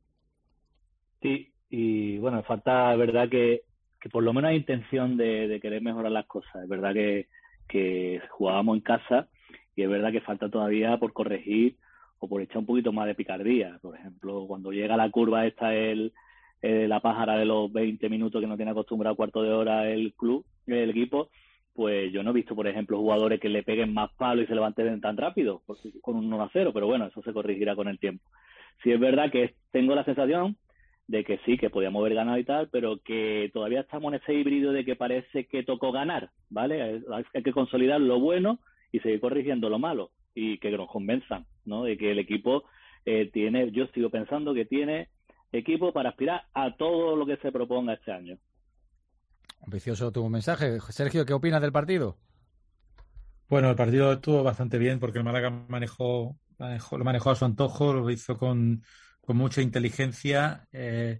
Sí, y bueno, falta, es verdad que por lo menos hay intención de querer mejorar las cosas. Es verdad que jugábamos en casa, y es verdad que falta todavía por corregir o por echar un poquito más de picardía. Por ejemplo, cuando llega la curva esta, la pájara de los 20 minutos que no tiene acostumbrado, cuarto de hora el equipo, pues yo no he visto, por ejemplo, jugadores que le peguen más palo y se levanten tan rápido con un 1-0, pero bueno, eso se corregirá con el tiempo. Sí, es verdad que tengo la sensación de que sí, que podíamos haber ganado y tal, pero que todavía estamos en ese híbrido de que parece que tocó ganar, ¿vale? Hay que consolidar lo bueno y seguir corrigiendo lo malo, y que nos convenzan, ¿no? De que el equipo yo sigo pensando que tiene equipo para aspirar a todo lo que se proponga este año. Ambicioso tu mensaje. Sergio, ¿qué opinas del partido? Bueno, el partido estuvo bastante bien, porque el Málaga lo manejó a su antojo, lo hizo con mucha inteligencia,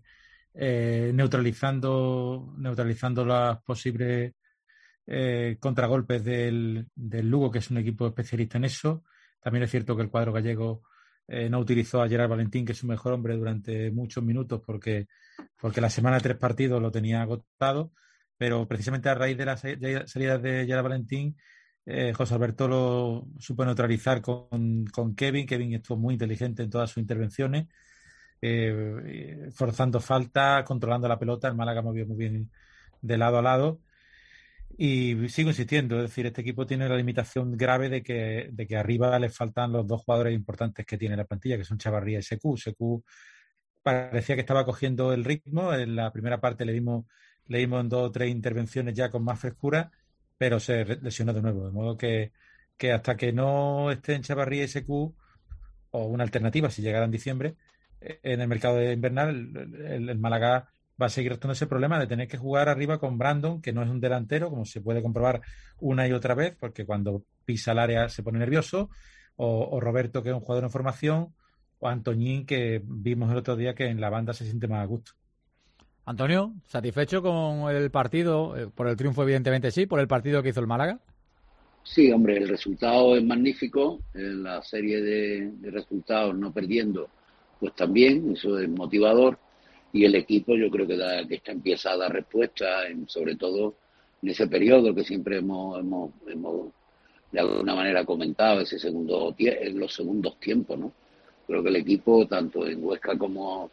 neutralizando los posibles contragolpes del Lugo, que es un equipo especialista en eso. También es cierto que el cuadro gallego no utilizó a Gerard Valentín, que es su mejor hombre, durante muchos minutos, porque la semana de 3 partidos lo tenía agotado, pero precisamente a raíz de las salidas de Gerard Valentín José Alberto lo supo neutralizar con Kevin. Kevin estuvo muy inteligente en todas sus intervenciones, forzando falta, controlando la pelota. El Málaga movió muy bien de lado a lado. Y sigo insistiendo, es decir, este equipo tiene la limitación grave de que arriba le faltan los dos jugadores importantes que tiene la plantilla, que son Chavarría y Sekou. Sekou parecía que estaba cogiendo el ritmo. En la primera parte le vimos en 2 o 3 intervenciones ya con más frescura, pero se lesionó de nuevo. De modo que hasta que no estén Chavarría y Sekou, o una alternativa si llegara en diciembre, en el mercado invernal, el Málaga va a seguir teniendo ese problema de tener que jugar arriba con Brandon, que no es un delantero, como se puede comprobar una y otra vez, porque cuando pisa el área se pone nervioso, o Roberto, que es un jugador en formación, o Antoñín, que vimos el otro día que en la banda se siente más a gusto. Antonio, ¿satisfecho con el partido? Por el triunfo, evidentemente sí, por el partido que hizo el Málaga. Sí, hombre, el resultado es magnífico, en la serie de resultados no perdiendo, pues también, eso es motivador. Y el equipo yo creo que empieza a dar respuesta, sobre todo en ese periodo que siempre hemos de alguna manera comentado, en los segundos tiempos, ¿no? Creo que el equipo, tanto en Huesca como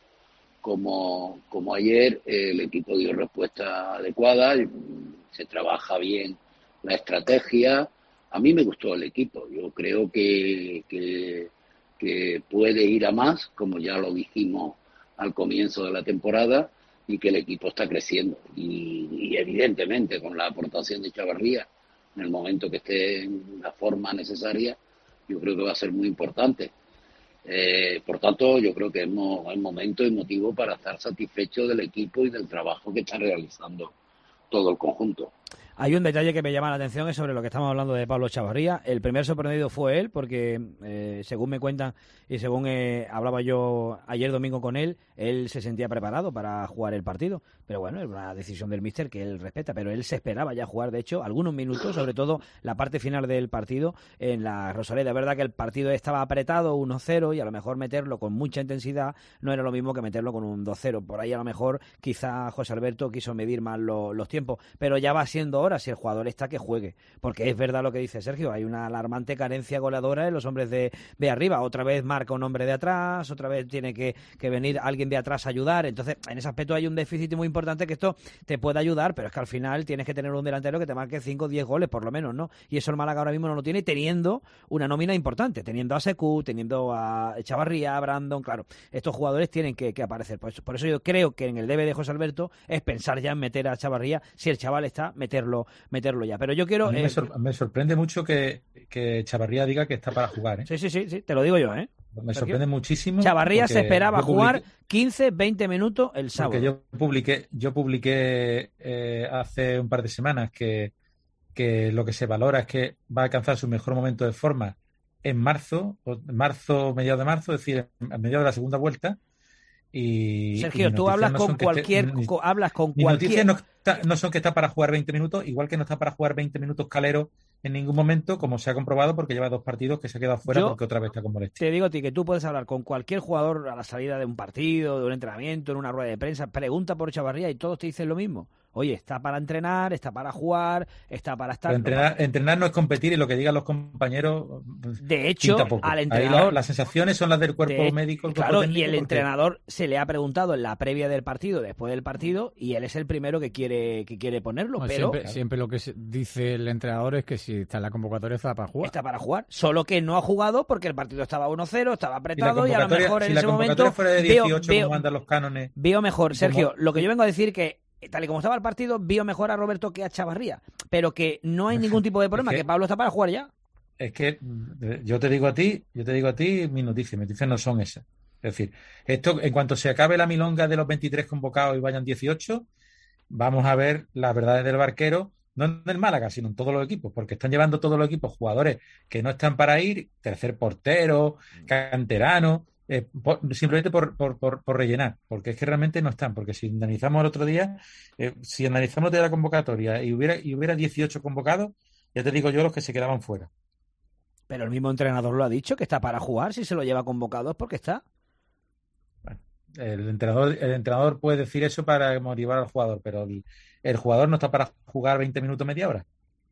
ayer, el equipo dio respuesta adecuada, se trabaja bien la estrategia. A mí me gustó el equipo, yo creo que puede ir a más, como ya lo dijimos al comienzo de la temporada, y que el equipo está creciendo y evidentemente con la aportación de Chavarría en el momento que esté en la forma necesaria, yo creo que va a ser muy importante. Por tanto, yo creo que es momento y motivo para estar satisfecho del equipo y del trabajo que está realizando todo el conjunto. Hay un detalle que me llama la atención, es sobre lo que estamos hablando de Pablo Chavarría. El primer sorprendido fue él, porque según me cuentan y según hablaba yo ayer domingo con él se sentía preparado para jugar el partido. Pero bueno, es una decisión del míster que él respeta, pero él se esperaba ya jugar, de hecho, algunos minutos, sobre todo la parte final del partido en la Rosaleda. Es verdad que el partido estaba apretado, 1-0, y a lo mejor meterlo con mucha intensidad no era lo mismo que meterlo con un 2-0. Por ahí a lo mejor quizá José Alberto quiso medir más los tiempos, pero ya va siendo hora, si el jugador está, que juegue, porque es verdad lo que dice Sergio, hay una alarmante carencia goleadora en los hombres de arriba. Otra vez marca un hombre de atrás, otra vez tiene que venir alguien de atrás a ayudar. Entonces, en ese aspecto hay un déficit muy importante, que esto te puede ayudar, pero es que al final tienes que tener un delantero que te marque 5 o 10 goles por lo menos, ¿no? Y eso el Málaga ahora mismo no lo tiene, teniendo una nómina importante, teniendo a Sekou, teniendo a Chavarría, a Brandon. Claro, estos jugadores tienen que aparecer. Por eso yo creo que en el debe de José Alberto es pensar ya en meter a Chavarría, si el chaval está, meterlo ya. Pero yo quiero... me sorprende mucho que Chavarría diga que está para jugar, ¿eh? Sí, te lo digo yo, ¿eh? Me sorprende muchísimo. Chavarría se esperaba jugar 15, 20 minutos el sábado. Porque yo publiqué hace un par de semanas que lo que se valora es que va a alcanzar su mejor momento de forma en mediados de marzo, es decir, a mediados de la segunda vuelta. Y Sergio, tú hablas con cualquier... Mis noticias no son que está para jugar 20 minutos, igual que no está para jugar 20 minutos Calero en ningún momento, como se ha comprobado, porque lleva 2 partidos que se ha quedado fuera porque otra vez está con molestia. Te digo a ti que tú puedes hablar con cualquier jugador a la salida de un partido, de un entrenamiento, en una rueda de prensa, pregunta por Chavarría y todos te dicen lo mismo. Oye, está para entrenar, está para jugar, está para estar... Pero entrenar no es competir, y lo que digan los compañeros... De hecho, al entrenador... Las sensaciones son las del cuerpo médico. Claro, técnico, y el entrenador se le ha preguntado en la previa del partido, después del partido, y él es el primero que quiere ponerlo. No, pero siempre lo que dice el entrenador es que si está en la convocatoria está para jugar. Está para jugar, solo que no ha jugado porque el partido estaba 1-0, estaba apretado, y a lo mejor en ese momento... fuera de 18, como mandan los cánones... Veo mejor, Sergio, lo que yo vengo a decir que tal y como estaba el partido, vio mejor a Roberto que a Chavarría, pero que no hay ningún tipo de problema, que Pablo está para jugar ya. Es que yo te digo a ti, mis noticias no son esas. Es decir, esto, en cuanto se acabe la milonga de los 23 convocados y vayan 18, vamos a ver las verdades del barquero, no en el Málaga, sino en todos los equipos, porque están llevando todos los equipos jugadores que no están para ir, tercer portero, canterano, simplemente por rellenar, porque es que realmente no están, porque si analizamos el otro día, si analizamos de la convocatoria y hubiera 18 convocados, ya te digo yo los que se quedaban fuera. Pero el mismo entrenador lo ha dicho, que está para jugar, si se lo lleva convocado es porque está. Bueno, el entrenador puede decir eso para motivar al jugador, pero el jugador no está para jugar 20 minutos, media hora.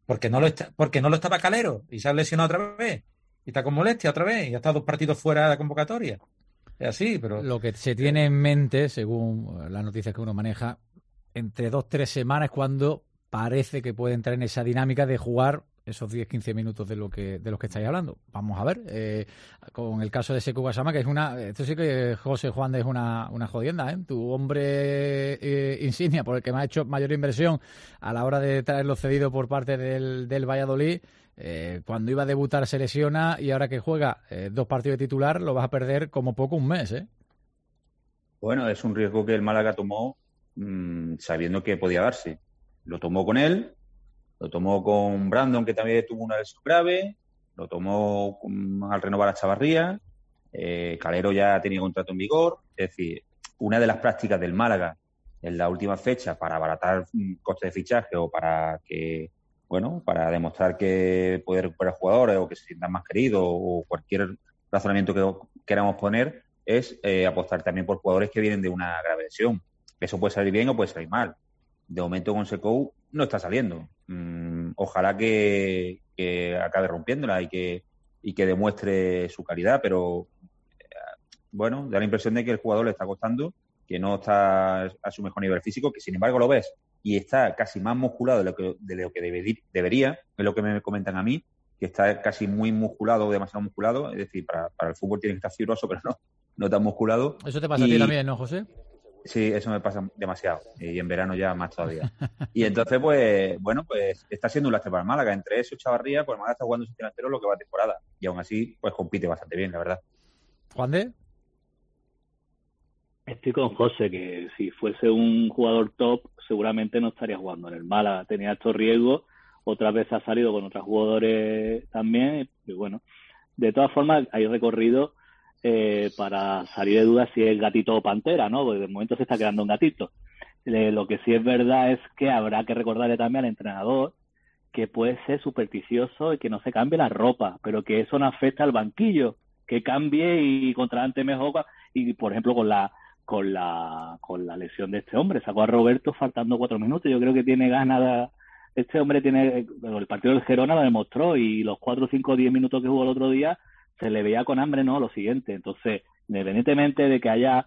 porque no lo estaba Calero y se ha lesionado otra vez y está con molestia otra vez y ha estado 2 partidos fuera de la convocatoria. Es así, pero... Lo que se tiene en mente, según las noticias que uno maneja, entre 2-3 semanas es cuando parece que puede entrar en esa dinámica de jugar esos 10-15 minutos de los que estáis hablando. Vamos a ver, con el caso de Sekou Gassama, que es esto sí que, José Juan, es una jodienda, ¿eh? Tu hombre insignia, por el que me ha hecho mayor inversión a la hora de traerlo cedido por parte del Valladolid, cuando iba a debutar se lesiona y ahora que juega 2 partidos de titular lo vas a perder como poco un mes, ¿eh? Bueno, es un riesgo que el Málaga tomó sabiendo que podía darse. Lo tomó con él, lo tomó con Brandon, que también tuvo una lesión grave, lo tomó al renovar a Chavarría, Calero ya tenía contrato en vigor. Es decir, una de las prácticas del Málaga en la última fecha para abaratar costes de fichaje o para demostrar que puede recuperar jugadores o que se sientan más queridos o cualquier razonamiento que queramos poner es apostar también por jugadores que vienen de una grave lesión. Eso puede salir bien o puede salir mal. De momento con Sekou no está saliendo. Ojalá que acabe rompiéndola y que demuestre su calidad, pero bueno, da la impresión de que el jugador le está costando, que no está a su mejor nivel físico, que sin embargo lo ves y está casi más musculado de lo que debería, es lo que me comentan a mí, que está casi muy musculado o demasiado musculado. Es decir, para el fútbol tiene que estar fibroso, pero no tan musculado. Eso te pasa a ti también, ¿no, José? Sí, eso me pasa demasiado. Y en verano ya más todavía. Y entonces, pues está siendo un lastre para el Málaga. Entre eso, Chavarría, pues el Málaga está jugando su delantero lo que va a temporada. Y aún así, pues compite bastante bien, la verdad. ¿Juan de? Estoy con José, que si fuese un jugador top, seguramente no estaría jugando en el Málaga. Tenía estos riesgos. Otras veces ha salido con otros jugadores también. Y bueno, de todas formas, hay recorrido para salir de dudas si es gatito o pantera, ¿no? Porque de momento se está quedando un gatito. Lo que sí es verdad es que habrá que recordarle también al entrenador que puede ser supersticioso y que no se cambie la ropa, pero que eso no afecta al banquillo, que cambie y contraante mejor. Y por ejemplo con la lesión de este hombre, sacó a Roberto faltando 4 minutos. Yo creo que tiene ganas este hombre el partido del Girona lo demostró, y los 4, 5, 10 minutos que jugó el otro día se le veía con hambre, ¿no? Lo siguiente. Entonces, independientemente de que haya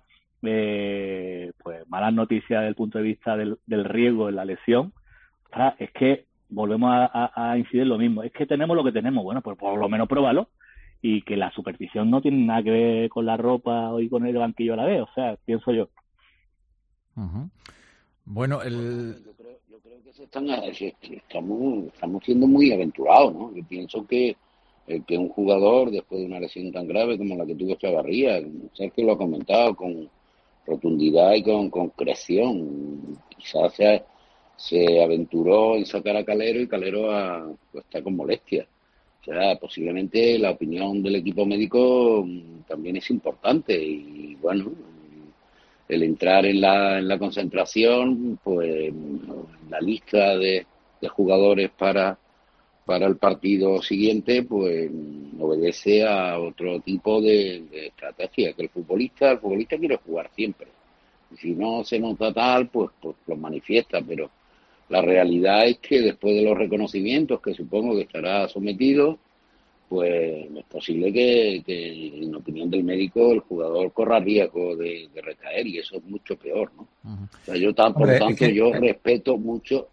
pues malas noticias desde el punto de vista del riesgo en la lesión, es que volvemos a incidir en lo mismo. Es que tenemos lo que tenemos. Bueno, pues por lo menos pruébalo. Y que la superstición no tiene nada que ver con la ropa y con el banquillo a la vez. O sea, pienso yo. Uh-huh. Bueno, yo creo que estamos siendo muy aventurados, ¿no? Yo pienso que un jugador, después de una lesión tan grave como la que tuvo Chavarría, Sergio lo ha comentado, con rotundidad y con concreción, quizás se aventuró en sacar a Calero y Calero está con molestia. O sea, posiblemente la opinión del equipo médico también es importante, y bueno, el entrar en la concentración, pues en la lista de jugadores para el partido siguiente, pues obedece a otro tipo de estrategia, que el futbolista quiere jugar siempre. Y si no se nota tal, pues lo manifiesta, pero la realidad es que después de los reconocimientos, que supongo que estará sometido, pues es posible que en opinión del médico el jugador corra riesgo de recaer, y eso es mucho peor, ¿no? Uh-huh. O sea, yo respeto mucho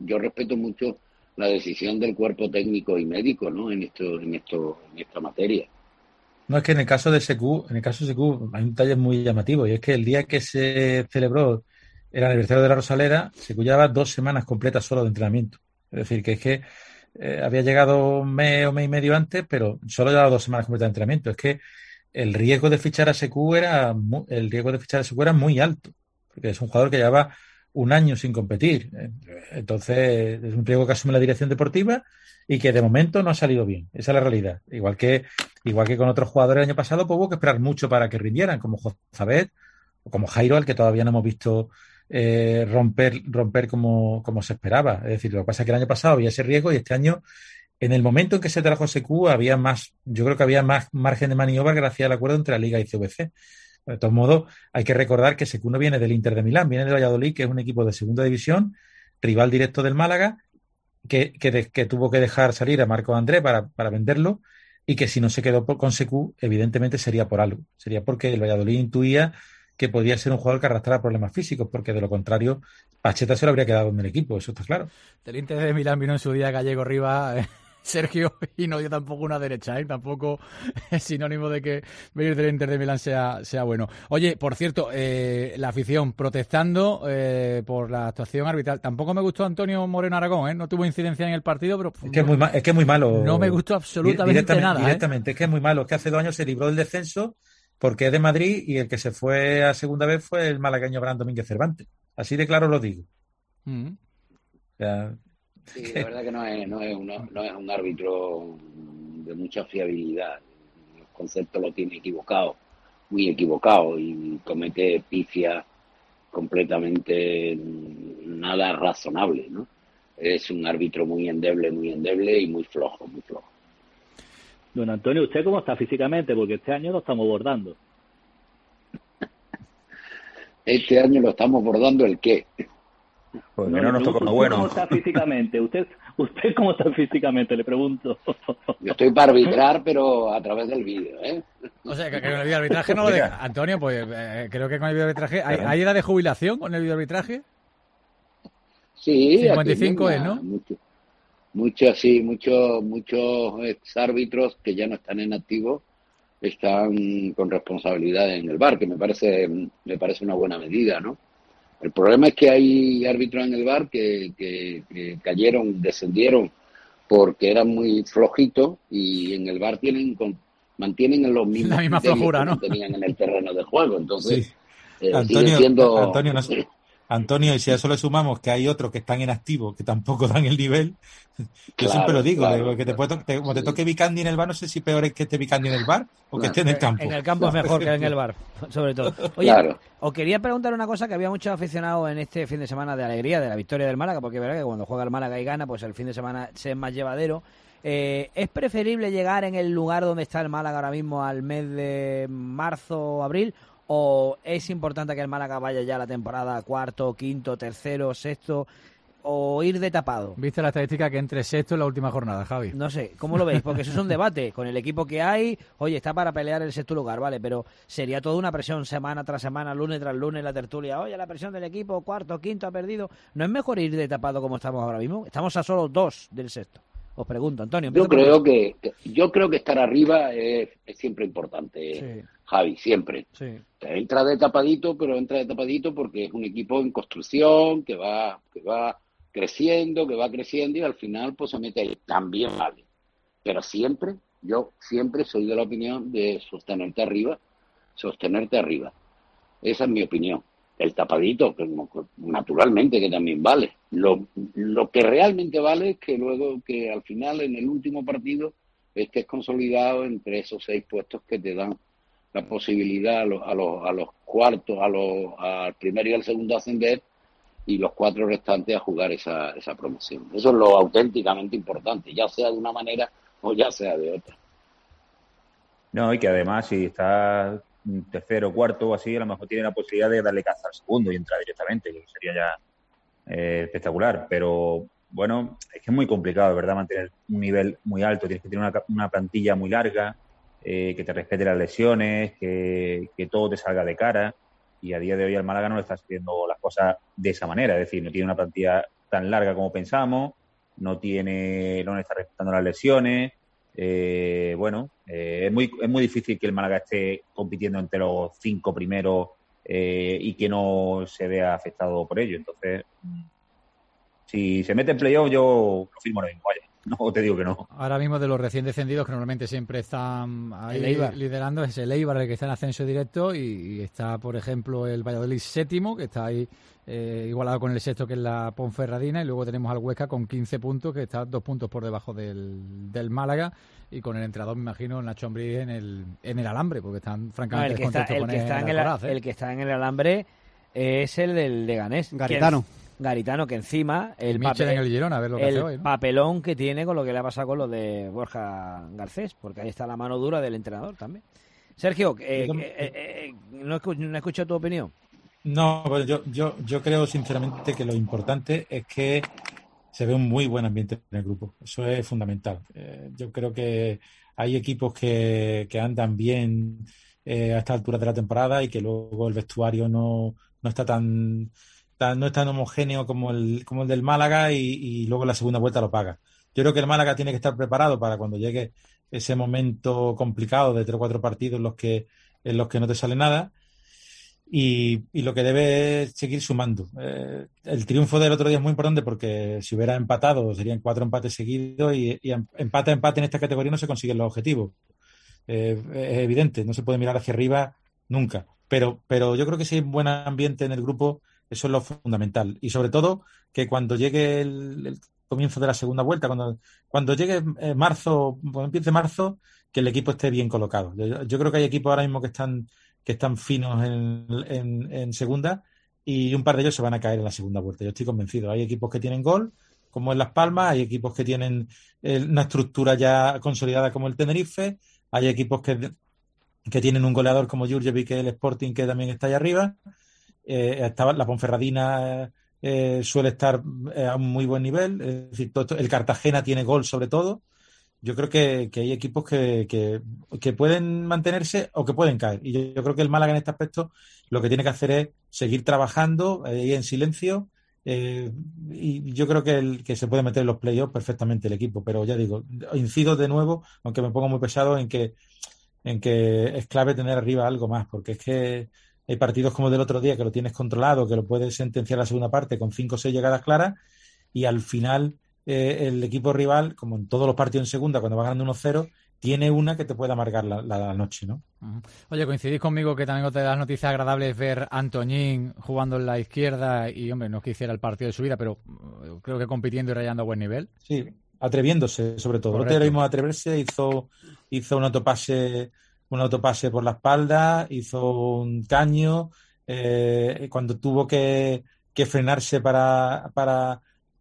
la decisión del cuerpo técnico y médico, ¿no? En esta materia. No, es que en el caso de Sekou hay un detalle muy llamativo, y es que el día que se celebró el aniversario de la Rosaleda, Sekou llevaba 2 semanas completas solo de entrenamiento. Es decir, que es que había llegado un mes o mes y medio antes, pero solo llevaba 2 semanas completas de entrenamiento. Es que el riesgo de fichar a Sekou era muy alto, porque es un jugador que llevaba 1 año sin competir. Entonces, es un riesgo que asume la dirección deportiva y que de momento no ha salido bien. Esa es la realidad. Igual que con otros jugadores el año pasado, pues hubo que esperar mucho para que rindieran, como Jozabet o como Jairo, al que todavía no hemos visto romper como se esperaba. Es decir, lo que pasa es que el año pasado había ese riesgo, y este año, en el momento en que se trajo Sekou, yo creo que había más margen de maniobra gracias al acuerdo entre la Liga y CVC. De todos modos, hay que recordar que Sekou no viene del Inter de Milán, viene del Valladolid, que es un equipo de segunda división, rival directo del Málaga, que tuvo que dejar salir a Marco André para venderlo, y que si no se quedó con Sekou, evidentemente sería por algo. Sería porque el Valladolid intuía que podía ser un jugador que arrastrara problemas físicos, porque de lo contrario, Pacheta se lo habría quedado en el equipo, eso está claro. Del Inter de Milán vino en su día Gallego Rivas, Sergio, y no dio tampoco una derecha, tampoco es sinónimo de que venir del Inter de Milán sea bueno. Oye, por cierto, la afición protestando por la actuación arbitral. Tampoco me gustó Antonio Moreno Aragón, no tuvo incidencia en el partido, pero es que es muy malo. No me gustó absolutamente nada. Directamente, es que es muy malo. Es que hace 2 años se libró del descenso porque es de Madrid, y el que se fue a segunda vez fue el malagueño Abraham Domínguez Cervantes. Así de claro lo digo. O sea, sí, la verdad que no es un árbitro de mucha fiabilidad. El concepto lo tiene equivocado, muy equivocado, y comete pifias completamente nada razonable, ¿no? Es un árbitro muy endeble y muy flojo, muy flojo. Don Antonio, ¿usted cómo está físicamente? Porque este año lo estamos bordando. Este año lo estamos bordando, ¿el qué? Pues no nos tocó lo bueno. ¿Cómo está físicamente? ¿Usted cómo está físicamente? Le pregunto. Yo estoy para arbitrar, pero a través del vídeo, ¿eh? O sea, que con el videoarbitraje no lo deja. Antonio, pues creo que con el videoarbitraje... ¿Hay edad de jubilación con el videoarbitraje? Sí. 55 es, ¿no? Muchos exárbitros que ya no están en activo están con responsabilidad en el VAR, que me parece una buena medida, ¿no? El problema es que hay árbitros en el VAR que descendieron porque eran muy flojitos, y en el VAR mantienen en los mismos la misma flojura, ¿no? Que tenían en el terreno de juego. Entonces, sí. Antonio, y si a eso le sumamos que hay otros que están en activo, que tampoco dan el nivel, yo siempre lo digo, que como te toque Vicandi en el VAR, no sé si peor es que esté Vicandi en el VAR o que esté en el campo. En el campo es mejor que en el VAR, sobre todo. Oye, os quería preguntar una cosa, que había muchos aficionados en este fin de semana de alegría, de la victoria del Málaga, porque es verdad que cuando juega el Málaga y gana, pues el fin de semana es más llevadero. ¿Es preferible llegar en el lugar donde está el Málaga ahora mismo al mes de marzo o abril, o es importante que el Málaga vaya ya a la temporada cuarto, quinto, tercero, sexto, o ir de tapado? ¿Viste la estadística que entre sexto en la última jornada, Javi? No sé, ¿cómo lo veis? Porque eso es un debate. Con el equipo que hay, oye, está para pelear el sexto lugar, ¿vale? Pero sería toda una presión semana tras semana, lunes tras lunes, la tertulia. Oye, la presión del equipo, cuarto, quinto, ha perdido. ¿No es mejor ir de tapado como estamos ahora mismo? Estamos a solo 2 del sexto. Os pregunto, Antonio. Yo creo que estar arriba es siempre importante, sí. Javi, siempre. Sí. Entra de tapadito, pero entra de tapadito porque es un equipo en construcción, que va creciendo, y al final pues se mete ahí. También vale. Pero yo siempre soy de la opinión de sostenerte arriba. Esa es mi opinión. El tapadito, que naturalmente que también vale. Lo que realmente vale es que luego, que al final, en el último partido, estés consolidado entre esos 6 puestos que te dan la posibilidad a los cuartos, al primero y al segundo ascender, y los 4 restantes a jugar esa promoción. Eso es lo auténticamente importante, ya sea de una manera o ya sea de otra. No, y que además, si está tercero o cuarto o así, a lo mejor tiene la posibilidad de darle caza al segundo y entrar directamente, que sería ya espectacular. Pero bueno, es que es muy complicado, ¿verdad?, mantener un nivel muy alto. Tienes que tener una plantilla muy larga, que te respete las lesiones, que todo te salga de cara, y a día de hoy al Málaga no le está haciendo las cosas de esa manera. Es decir, no tiene una plantilla tan larga como pensamos, no le está respetando las lesiones. Es muy difícil que el Málaga esté compitiendo entre los 5 primeros y que no se vea afectado por ello. Entonces, si se mete en playoff, yo lo firmo ahora mismo, vaya. No te digo que no. Ahora mismo, de los recién descendidos, que normalmente siempre están ahí liderando, es el Eibar el que está en ascenso directo, y está, por ejemplo, el Valladolid séptimo, que está ahí igualado con el sexto, que es la Ponferradina, y luego tenemos al Huesca con 15 puntos, que está 2 puntos por debajo del Málaga, y con el entrenador, me imagino, Nacho Ambriz en el alambre, porque están francamente descontentos con el que está en el alambre es el del Leganés. Garitano, que encima el papelón que tiene con lo que le ha pasado con lo de Borja Garcés, porque ahí está la mano dura del entrenador también. Sergio, no escucho tu opinión. No, pues yo creo sinceramente que lo importante es que se ve un muy buen ambiente en el grupo. Eso es fundamental. Yo creo que hay equipos que andan bien a esta altura de la temporada y que luego el vestuario no está no es tan homogéneo como el del Málaga y luego la segunda vuelta lo paga. Yo creo que el Málaga tiene que estar preparado para cuando llegue ese momento complicado de 3 o 4 partidos en los que no te sale nada. Y lo que debe es seguir sumando. El triunfo del otro día es muy importante porque si hubiera empatado serían 4 empates seguidos y empate a empate en esta categoría no se consiguen los objetivos. Es evidente, no se puede mirar hacia arriba nunca. Pero yo creo que si hay un buen ambiente en el grupo, eso es lo fundamental. Y sobre todo que cuando llegue el comienzo de la segunda vuelta, cuando llegue marzo, cuando empiece marzo, que el equipo esté bien colocado. Yo creo que hay equipos ahora mismo que están finos en segunda y un par de ellos se van a caer en la segunda vuelta. Yo estoy convencido. Hay equipos que tienen gol, como en Las Palmas, hay equipos que tienen una estructura ya consolidada como el Tenerife, hay equipos que tienen un goleador como Jurjevic, que es el Sporting, que también está ahí arriba. La Ponferradina suele estar a un muy buen nivel. Es decir, el Cartagena tiene gol sobre todo. Yo creo que hay equipos que pueden mantenerse o que pueden caer. Y yo creo que el Málaga en este aspecto lo que tiene que hacer es seguir trabajando en silencio. Y yo creo que se puede meter en los playoffs perfectamente el equipo. Pero ya digo, incido de nuevo, aunque me pongo muy pesado, en que es clave tener arriba algo más. Porque es que hay partidos como el del otro día que lo tienes controlado, que lo puedes sentenciar la segunda parte con 5 o 6 llegadas claras y al final el equipo rival, como en todos los partidos en segunda, cuando va ganando 1-0, tiene una que te puede amargar la noche, ¿no? Oye, coincidís conmigo que también otra de las noticias agradables ver a Antoñín jugando en la izquierda y, hombre, no es que hiciera el partido de su vida, pero creo que compitiendo y rayando a buen nivel. Sí, atreviéndose sobre todo. Correcto. Ahora mismo atreverse, hizo un autopase por la espalda, hizo un caño, cuando tuvo que frenarse para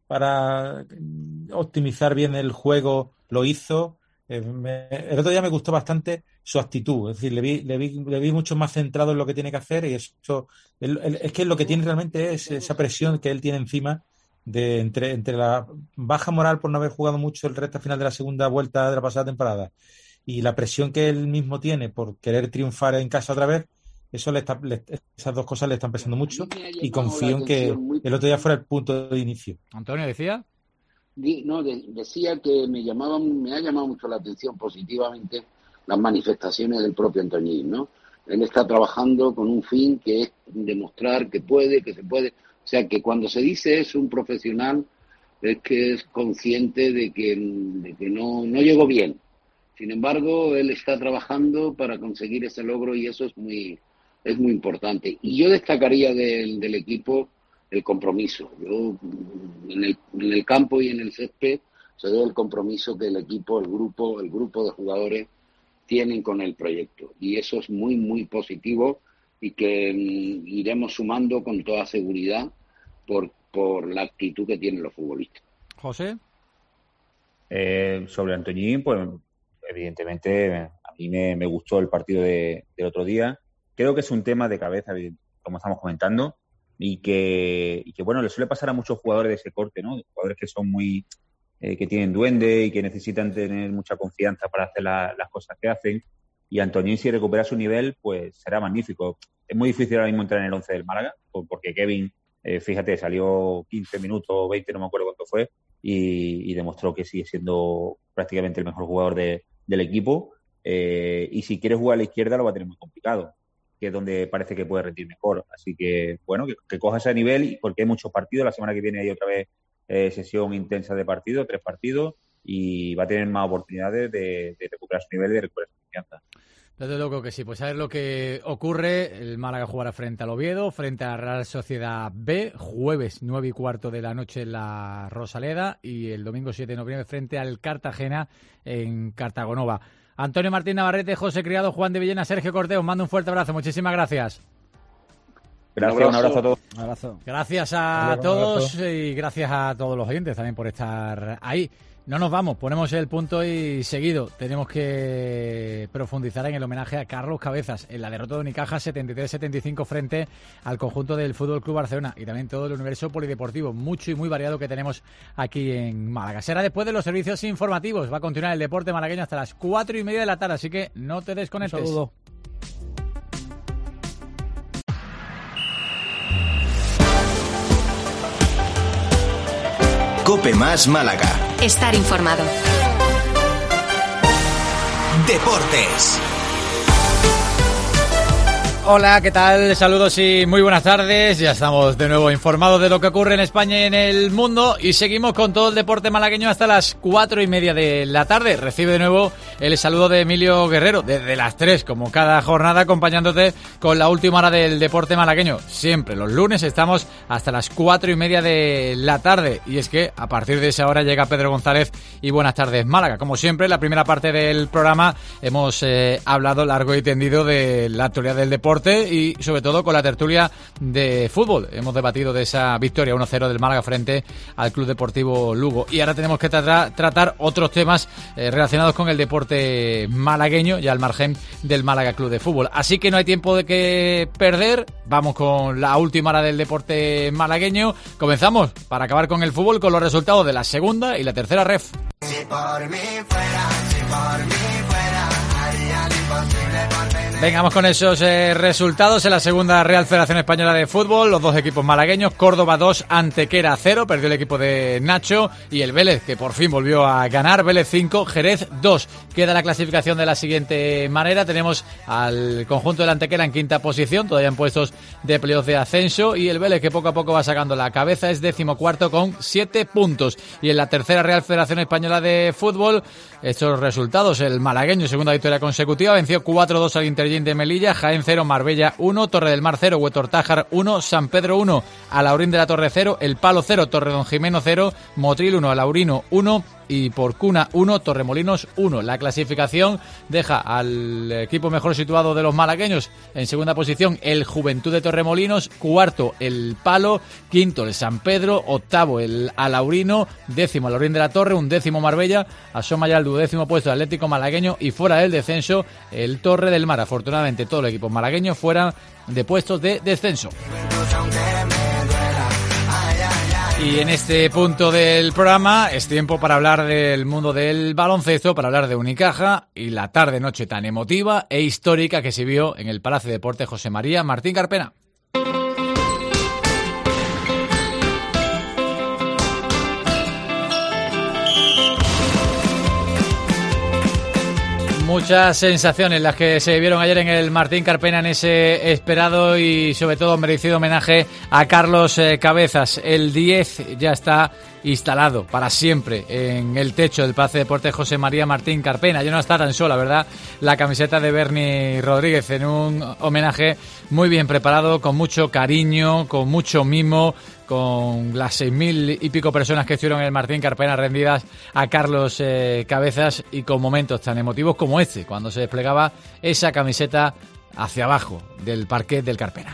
optimizar bien el juego, lo hizo. El otro día me gustó bastante su actitud, es decir, le vi mucho más centrado en lo que tiene que hacer y eso es que lo que tiene realmente es esa presión que él tiene encima entre la baja moral por no haber jugado mucho el resto final de la segunda vuelta de la pasada temporada y la presión que él mismo tiene por querer triunfar en casa otra vez. Esas dos cosas le están pesando mucho y confío en que el otro día fuera el punto de inicio. Antonio, ¿decía? No, decía que me ha llamado mucho la atención positivamente las manifestaciones del propio Antoñín, ¿no? Él está trabajando con un fin que es demostrar que se puede. O sea, que cuando se dice es un profesional, es que es consciente de que no llegó bien. Sin embargo, él está trabajando para conseguir ese logro y eso es muy importante. Y yo destacaría del equipo el compromiso. Yo en el campo y en el césped se ve el compromiso que el equipo, el grupo de jugadores tienen con el proyecto. Y eso es muy, muy positivo y que iremos sumando con toda seguridad por la actitud que tienen los futbolistas. José. Sobre Antoñín, pues evidentemente a mí me gustó el partido del otro día. Creo que es un tema de cabeza, como estamos comentando, y que bueno, le suele pasar a muchos jugadores de ese corte, ¿no? Jugadores que son muy que tienen duende y que necesitan tener mucha confianza para hacer las cosas que hacen. Y Antoñín, si recupera su nivel, pues será magnífico. Es muy difícil ahora mismo entrar en el 11 del Málaga, porque Kevin, fíjate, salió 15 minutos, 20, no me acuerdo cuánto fue, y demostró que sigue siendo prácticamente el mejor jugador del equipo. Y si quiere jugar a la izquierda lo va a tener muy complicado, que es donde parece que puede rendir mejor. Así que, bueno, que coja ese nivel, porque hay muchos partidos. La semana que viene hay otra vez sesión intensa de partidos, 3 partidos, y va a tener más oportunidades de recuperar su nivel y de recuperar su confianza. Desde luego que sí, pues a ver lo que ocurre. El Málaga jugará frente al Oviedo, frente a Real Sociedad B, jueves 9:15 de la noche en la Rosaleda, y el domingo 7 de noviembre frente al Cartagena en Cartagonova. Antonio Martín Navarrete, José Criado, Juan de Villena, Sergio Cortés, os mando un fuerte abrazo. Muchísimas gracias. Gracias, un abrazo a todos. Un abrazo. Gracias a todos y gracias a todos los oyentes también por estar ahí. No nos vamos, ponemos el punto y seguido tenemos que profundizar en el homenaje a Carlos Cabezas en la derrota de Unicaja 73-75 frente al conjunto del Fútbol Club Barcelona y también todo el universo polideportivo mucho y muy variado que tenemos aquí en Málaga. Será después de los servicios informativos, va a continuar el deporte malagueño hasta las 4:30 de la tarde, así que no te desconectes. Un saludo. Cope Más Málaga. Estar informado. Deportes. Hola, ¿qué tal? Saludos y muy buenas tardes. Ya estamos de nuevo informados de lo que ocurre en España y en el mundo y seguimos con todo el deporte malagueño hasta las 4:30 de la tarde. Recibe de nuevo el saludo de Emilio Guerrero desde las 3, como cada jornada, acompañándote con la última hora del deporte malagueño. Siempre los lunes estamos hasta las 4:30 de la tarde y es que a partir de esa hora llega Pedro González y Buenas tardes Málaga. Como siempre, en la primera parte del programa hemos hablado largo y tendido de la actualidad del deporte y sobre todo con la tertulia de fútbol. Hemos debatido de esa victoria 1-0 del Málaga frente al Club Deportivo Lugo y ahora tenemos que tratar otros temas relacionados con el deporte malagueño y al margen del Málaga Club de Fútbol. Así que no hay tiempo de que perder, vamos con la última hora del deporte malagueño. Comenzamos para acabar con el fútbol con los resultados de la segunda y la tercera ref. Si por mí fuera, si por mí fuera, haría lo imposible por tener. Vengamos con esos resultados en la segunda Real Federación Española de Fútbol. Los dos equipos malagueños, Córdoba 2, Antequera 0, perdió el equipo de Nacho, y el Vélez, que por fin volvió a ganar, Vélez 5, Jerez 2. Queda la clasificación de la siguiente manera. Tenemos al conjunto del Antequera en quinta posición, todavía en puestos de playoff de ascenso, y el Vélez, que poco a poco va sacando la cabeza, es 14º con 7 puntos. Y en la tercera Real Federación Española de Fútbol, estos resultados: el malagueño, segunda victoria consecutiva, venció 4-2 al Intergym de Melilla, Jaén 0, Marbella 1, Torre del Mar 0, Huetortájar 1, San Pedro 1, Alaurín de la Torre 0, El Palo 0, Torredonjimeno 0, Motril 1, Alaurino 1 y Porcuna 1, Torremolinos 1. La clasificación deja al equipo mejor situado de los malagueños en segunda posición el Juventud de Torremolinos, cuarto el Palo, quinto el San Pedro, octavo el Alaurino, décimo Alaurín de la Torre, undécimo Marbella, asoma ya al duodécimo puesto el Atlético Malagueño y fuera del descenso el Torre del Mar. Afortunadamente todos los equipos malagueños fuera de puestos de descenso. Y en este punto del programa es tiempo para hablar del mundo del baloncesto, para hablar de Unicaja y la tarde-noche tan emotiva e histórica que se vio en el Palacio de Deportes José María Martín Carpena. Muchas sensaciones las que se vieron ayer en el Martín Carpena en ese esperado y sobre todo merecido homenaje a Carlos Cabezas. El 10 ya está instalado para siempre en el techo del Palacio de Deportes José María Martín Carpena. Ya no está tan sola, ¿verdad? La camiseta de Bernie Rodríguez en un homenaje muy bien preparado, con mucho cariño, con mucho mimo, con las 6.000 y pico personas que estuvieron en el Martín Carpena rendidas a Carlos Cabezas y con momentos tan emotivos como este, cuando se desplegaba esa camiseta hacia abajo del parquet del Carpena.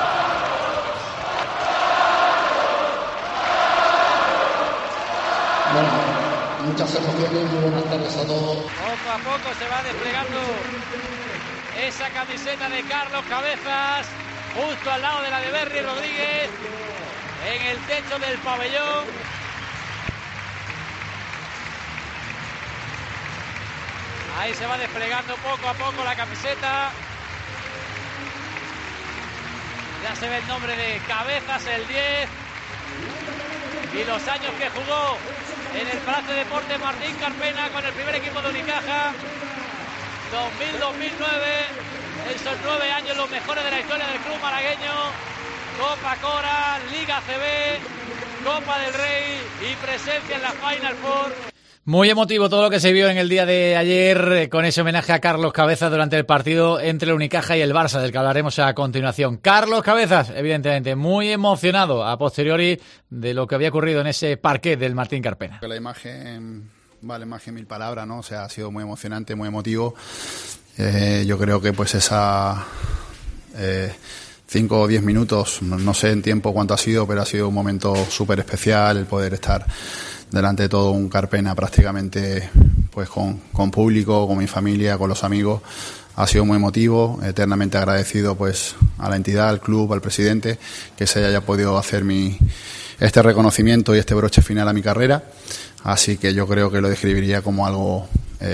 Bueno, muchas emociones, muy buenas tardes a todos. Poco a poco se va desplegando esa camiseta de Carlos Cabezas, justo al lado de la de Bernie Rodríguez, en el techo del pabellón. Ahí se va desplegando poco a poco la camiseta. Ya se ve el nombre de Cabezas, el 10. Y los años que jugó en el Palacio de Deportes Martín Carpena con el primer equipo de Unicaja, 2000-2009, esos 9 años los mejores de la historia del club malagueño. Copa Cora, Liga ACB, Copa del Rey y presencia en la Final Four. Muy emotivo todo lo que se vio en el día de ayer con ese homenaje a Carlos Cabezas durante el partido entre el Unicaja y el Barça, del que hablaremos a continuación. Carlos Cabezas, evidentemente, muy emocionado a posteriori de lo que había ocurrido en ese parquet del Martín Carpena. La imagen vale más que 1000 palabras, ¿no? O sea, ha sido muy emocionante, muy emotivo. Yo creo que pues esa 5 o 10 minutos, no sé en tiempo cuánto ha sido, pero ha sido un momento súper especial el poder estar delante de todo un Carpena prácticamente pues con público, con mi familia, con los amigos. Ha sido muy emotivo, eternamente agradecido pues a la entidad, al club, al presidente, que se haya podido hacer este reconocimiento y este broche final a mi carrera. Así que yo creo que lo describiría como algo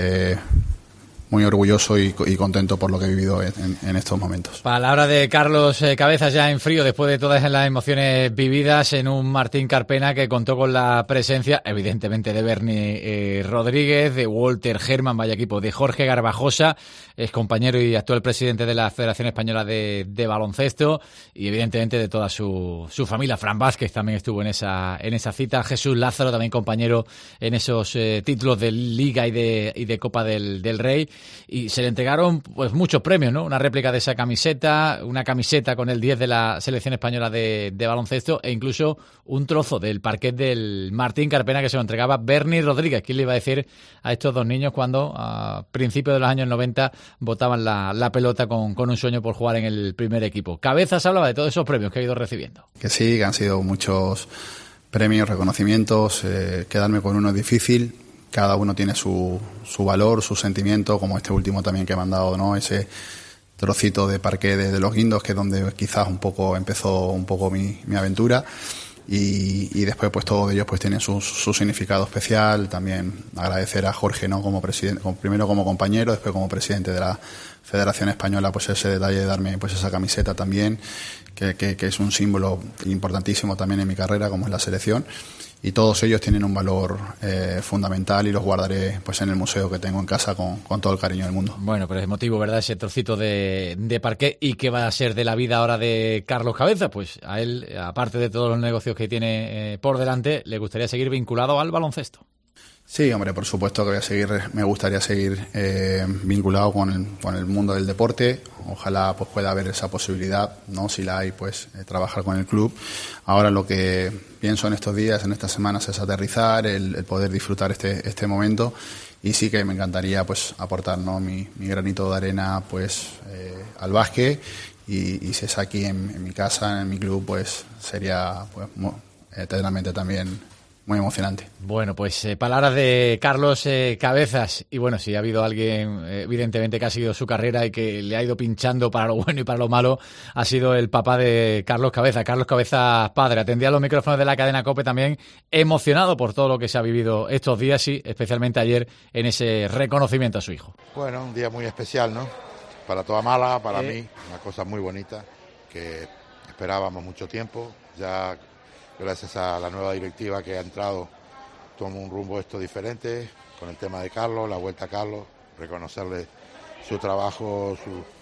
muy orgulloso y contento por lo que he vivido en estos momentos. Palabra de Carlos Cabezas ya en frío después de todas las emociones vividas en un Martín Carpena que contó con la presencia evidentemente de Bernie Rodríguez, de Walter Herman, vaya equipo, de Jorge Garbajosa, ex compañero y actual presidente de la Federación Española de Baloncesto, y evidentemente de toda su familia. Fran Vázquez también estuvo en esa cita, Jesús Lázaro también compañero en esos títulos de Liga y de Copa del Rey. Y se le entregaron pues muchos premios, ¿no? Una réplica de esa camiseta, una camiseta con el 10 de la Selección Española de baloncesto e incluso un trozo del parquet del Martín Carpena que se lo entregaba Bernie Rodríguez. ¿Quién le iba a decir a estos dos niños cuando a principios de los años 90 botaban la pelota con un sueño por jugar en el primer equipo? Cabezas hablaba de todos esos premios que ha ido recibiendo. Que sí, que han sido muchos premios, reconocimientos, quedarme con uno es difícil. Cada uno tiene su valor, su sentimiento, como este último también que me han dado, ¿no? Ese trocito de parqué de Los Guindos, que es donde quizás empezó un poco mi aventura. Y después pues todos ellos pues tienen su significado especial. También agradecer a Jorge, ¿no? Como presidente, primero como compañero, después como presidente de la Federación Española, pues ese detalle de darme pues esa camiseta también, que es un símbolo importantísimo también en mi carrera, como es la selección. Y todos ellos tienen un valor fundamental y los guardaré pues en el museo que tengo en casa con todo el cariño del mundo. Bueno, pero es emotivo, ¿verdad? Ese trocito de parqué. ¿Y qué va a ser de la vida ahora de Carlos Cabezas? Pues a él, aparte de todos los negocios que tiene por delante, le gustaría seguir vinculado al baloncesto. Sí, hombre, por supuesto que me gustaría seguir vinculado con el mundo del deporte. Ojalá pues pueda haber esa posibilidad, ¿no? Si la hay, pues trabajar con el club. Ahora lo que pienso en estos días, en estas semanas, es aterrizar, el poder disfrutar este momento, y sí que me encantaría pues aportar, ¿no? mi granito de arena pues al básquet, y si es aquí en mi casa, en mi club, pues sería pues eternamente también muy emocionante. Bueno, pues palabras de Carlos Cabezas. Y bueno, si ha habido alguien, evidentemente, que ha seguido su carrera y que le ha ido pinchando para lo bueno y para lo malo, ha sido el papá de Carlos Cabezas. Carlos Cabezas padre. Atendía los micrófonos de la cadena COPE también, emocionado por todo lo que se ha vivido estos días y especialmente ayer en ese reconocimiento a su hijo. Bueno, un día muy especial, ¿no? Para toda Málaga, para mí, una cosa muy bonita que esperábamos mucho tiempo. Ya gracias a la nueva directiva que ha entrado, toma un rumbo esto diferente, con el tema de Carlos, la vuelta a Carlos, reconocerle su trabajo,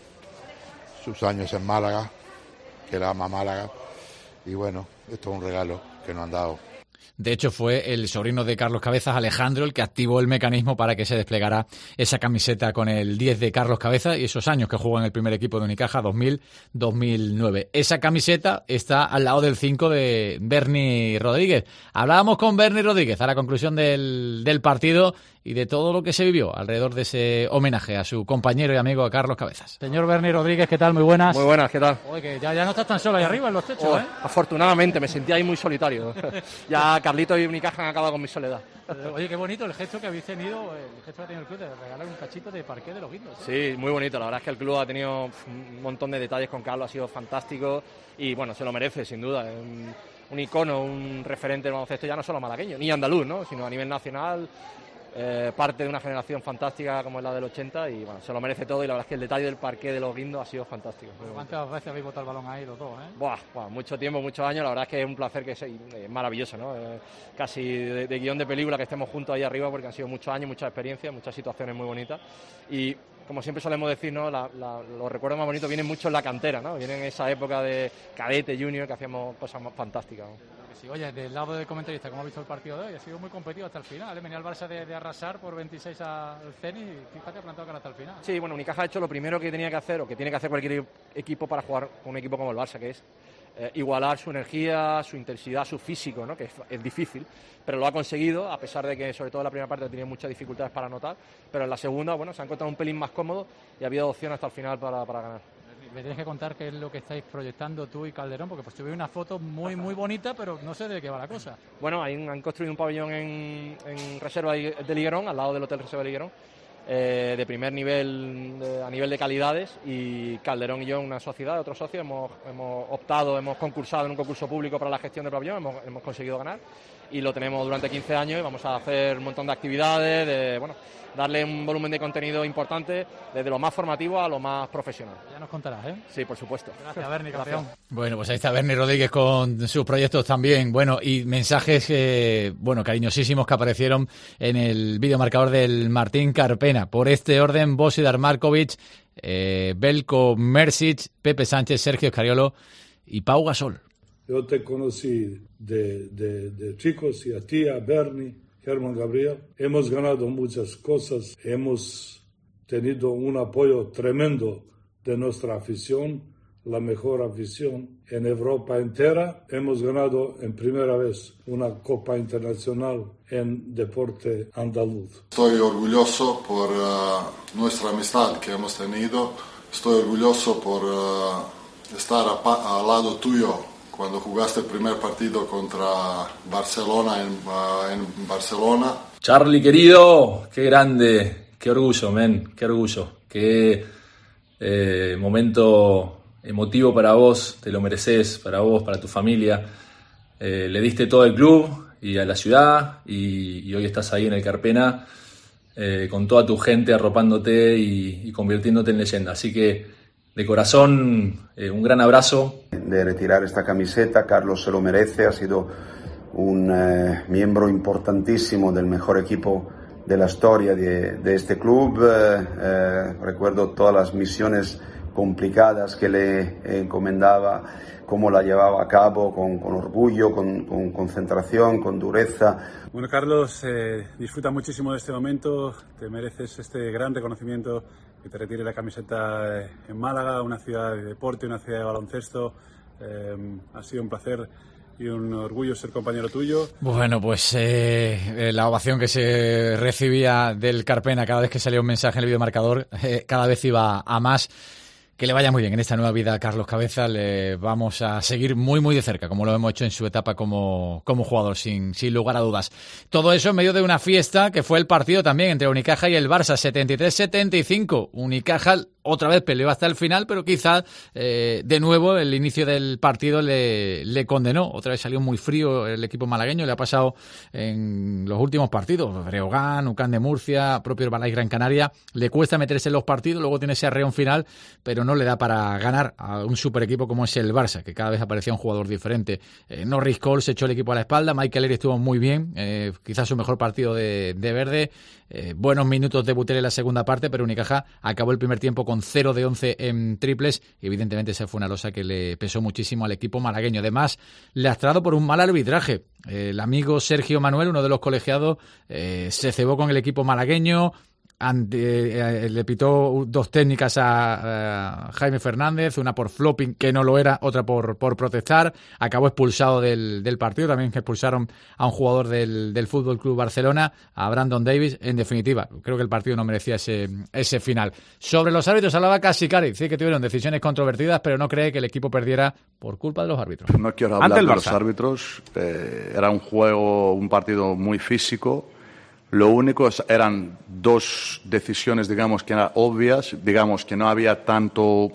sus años en Málaga, que la ama Málaga, y bueno, esto es un regalo que nos han dado. De hecho, fue el sobrino de Carlos Cabezas, Alejandro, el que activó el mecanismo para que se desplegara esa camiseta con el 10 de Carlos Cabezas y esos años que jugó en el primer equipo de Unicaja, 2000-2009. Esa camiseta está al lado del 5 de Bernie Rodríguez. Hablábamos con Bernie Rodríguez a la conclusión del partido y de todo lo que se vivió alrededor de ese homenaje a su compañero y amigo a Carlos Cabezas. Señor Bernie Rodríguez, ¿qué tal? Muy buenas. Muy buenas, ¿qué tal? Oye, que ya no estás tan solo ahí arriba en los techos, ¿eh? Afortunadamente, me sentía ahí muy solitario. Ya Carlito y Unicaja han acabado con mi soledad. Oye, qué bonito el gesto que habéis tenido, el gesto que ha tenido el club de regalar un cachito de parqué de Los Guindos, ¿eh? Sí, muy bonito. La verdad es que el club ha tenido un montón de detalles con Carlos, ha sido fantástico y bueno, se lo merece, sin duda. Un icono, un referente del baloncesto ya no solo malagueño, ni andaluz, ¿no? Sino a nivel nacional. Parte de una generación fantástica como es la del 80 y bueno, se lo merece todo, y la verdad es que el detalle del parqué de Los Guindos ha sido fantástico. ¿Cuántas veces habéis botado el balón ahí los dos, eh? Buah, mucho tiempo, muchos años, la verdad es que es un placer, que es maravilloso, ¿no? Casi de guión de película que estemos juntos ahí arriba, porque han sido muchos años, muchas experiencias, muchas situaciones muy bonitas, y como siempre solemos decir, ¿no? Los recuerdos más bonitos vienen mucho en la cantera, ¿no? Vienen en esa época de cadete, junior, que hacíamos cosas más fantásticas, ¿no? Sí, oye, del lado del comentarista, ¿cómo ha visto el partido de hoy? Ha sido muy competido hasta el final, ¿eh? Venía el Barça de arrasar por 26 al Zenit y fíjate, ha plantado cara hasta el final. Sí, bueno, Unicaja ha hecho lo primero que tenía que hacer, o que tiene que hacer cualquier equipo para jugar con un equipo como el Barça, que es igualar su energía, su intensidad, su físico, ¿no? Que es difícil, pero lo ha conseguido, a pesar de que sobre todo en la primera parte tenía muchas dificultades para anotar, pero en la segunda, bueno, se ha encontrado un pelín más cómodo y ha habido opción hasta el final para ganar. Me tienes que contar qué es lo que estáis proyectando tú y Calderón, porque pues tuve una foto muy bonita, pero no sé de qué va la cosa. Bueno, han construido un pabellón en Reserva de Liguerón, al lado del Hotel Reserva de Liguerón, de primer nivel, a nivel de calidades, y Calderón y yo, una sociedad, otros socios, hemos concursado en un concurso público para la gestión del pabellón, hemos conseguido ganar, y lo tenemos durante 15 años y vamos a hacer un montón de actividades, darle un volumen de contenido importante, desde lo más formativo a lo más profesional. Ya nos contarás, ¿eh? Sí, por supuesto. Gracias, Berni, campeón. Bueno, pues ahí está Berni Rodríguez con sus proyectos también. Bueno, y mensajes cariñosísimos que aparecieron en el videomarcador del Martín Carpena. Por este orden, Bosidar Markovic, Belko Mersic, Pepe Sánchez, Sergio Escariolo y Pau Gasol. Yo te conocí de chicos, y a ti, a Berni, Germán Gabriel. Hemos ganado muchas cosas, hemos tenido un apoyo tremendo de nuestra afición, la mejor afición en Europa entera. Hemos ganado en primera vez una Copa Internacional en deporte andaluz. Estoy orgulloso por nuestra amistad que hemos tenido. Estoy orgulloso por estar al lado tuyo cuando jugaste el primer partido contra Barcelona en Barcelona. Charlie, querido, qué grande, qué orgullo, men, qué orgullo. Qué momento emotivo para vos, te lo mereces, para vos, para tu familia. Le diste todo al club y a la ciudad y hoy estás ahí en el Carpena con toda tu gente arropándote y convirtiéndote en leyenda. Así que de corazón, un gran abrazo. De retirar esta camiseta, Carlos se lo merece, ha sido un miembro importantísimo del mejor equipo de la historia de este club. Recuerdo todas las misiones complicadas que le encomendaba, cómo la llevaba a cabo con orgullo, con concentración, con dureza. Bueno, Carlos, disfruta muchísimo de este momento, te mereces este gran reconocimiento, que te retire la camiseta en Málaga, una ciudad de deporte, una ciudad de baloncesto. Ha sido un placer y un orgullo ser compañero tuyo. Bueno, pues la ovación que se recibía del Carpena cada vez que salía un mensaje en el videomarcador, cada vez iba a más. Que le vaya muy bien en esta nueva vida a Carlos Cabeza. Le vamos a seguir muy de cerca, como lo hemos hecho en su etapa como jugador, sin lugar a dudas. Todo eso en medio de una fiesta que fue el partido también entre Unicaja y el Barça, 73-75. Unicaja otra vez peleó hasta el final, pero quizás de nuevo el inicio del partido le condenó. Otra vez salió muy frío el equipo malagueño, le ha pasado en los últimos partidos. Breogán, UCAM de Murcia, propio Herbalife Gran Canaria. Le cuesta meterse en los partidos, luego tiene ese arreón final, pero no le da para ganar a un super equipo como es el Barça, que cada vez aparecía un jugador diferente. Norris Cole se echó el equipo a la espalda, Michael Eyre estuvo muy bien, quizás su mejor partido de verde. Buenos minutos de Butler en la segunda parte, pero Unicaja acabó el primer tiempo con 0 de 11 en triples y evidentemente esa fue una losa que le pesó muchísimo al equipo malagueño. Además, lastrado por un mal arbitraje. El amigo Sergio Manuel, uno de los colegiados, se cebó con el equipo malagueño. Le pitó dos técnicas a Jaime Fernández, una por flopping que no lo era, otra por protestar. Acabó expulsado del partido. También expulsaron a un jugador del Fútbol Club Barcelona, a Brandon Davis. En definitiva, creo que el partido no merecía ese final. Sobre los árbitros hablaba Casicari, sí que tuvieron decisiones controvertidas, pero no cree que el equipo perdiera por culpa de los árbitros. No quiero hablar de los árbitros. Era un partido muy físico. Lo único eran dos decisiones, digamos, que eran obvias, digamos, que no había tanto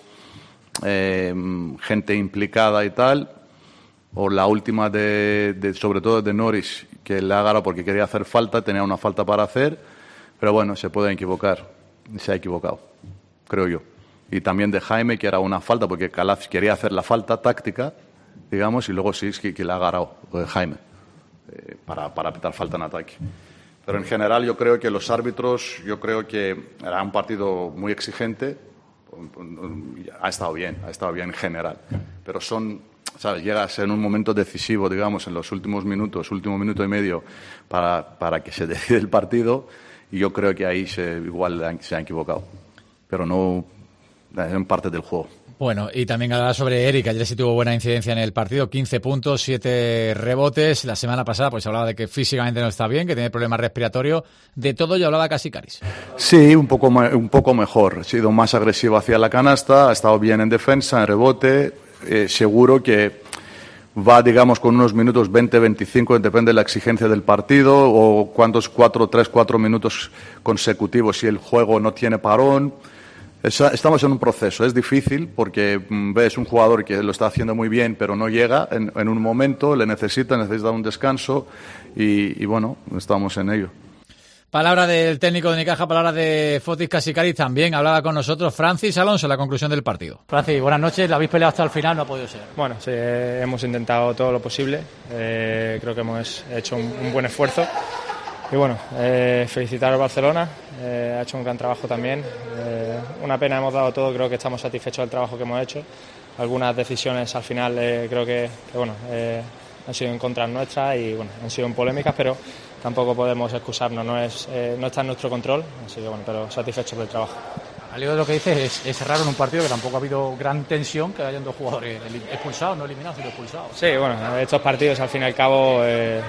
gente implicada y tal, o la última sobre todo de Norris, que le agarró porque quería hacer falta, tenía una falta para hacer, pero bueno, se puede equivocar, se ha equivocado, creo yo. Y también de Jaime, que era una falta, porque Calaf quería hacer la falta táctica, digamos, y luego sí es que le ha agarrado Jaime para pitar falta en ataque. Pero en general yo creo que los árbitros, era un partido muy exigente, ha estado bien en general, pero ¿sabes? Llegas en un momento decisivo, digamos, en los último minuto y medio para que se decide el partido, y yo creo que ahí igual se han equivocado, pero no, es en parte del juego. Bueno, y también hablar sobre Eric, ayer sí tuvo buena incidencia en el partido, 15 puntos, 7 rebotes. La semana pasada pues hablaba de que físicamente no está bien, que tiene problemas respiratorios. De todo ya hablaba Casicaris. Sí, un poco mejor. Ha sido más agresivo hacia la canasta, ha estado bien en defensa, en rebote. Seguro que va, digamos, con unos minutos 20-25, depende de la exigencia del partido, o cuántos 4 minutos consecutivos si el juego no tiene parón. Estamos en un proceso, es difícil porque ves un jugador que lo está haciendo muy bien pero no llega en un momento, necesita un descanso y bueno, estamos en ello. Palabra del técnico de Unicaja, palabra de Fotis Casicaris también. Hablaba con nosotros Francis Alonso en la conclusión del partido. Francis, buenas noches. La habéis peleado hasta el final, no ha podido ser. Bueno, sí, hemos intentado todo lo posible. Creo que hemos hecho un buen esfuerzo. Y bueno, felicitar al Barcelona. Ha hecho un gran trabajo también. Una pena, hemos dado todo. Creo que estamos satisfechos del trabajo que hemos hecho. Algunas decisiones al final creo que bueno, han sido en contra nuestra y bueno, han sido en polémicas, pero tampoco podemos excusarnos, no está en nuestro control, así que bueno, pero satisfechos del trabajo. Al hilo de lo que dices, es raro en un partido que tampoco ha habido gran tensión que hayan dos jugadores expulsados, no eliminados, sino expulsados. Sí, bueno, estos partidos al fin y al cabo,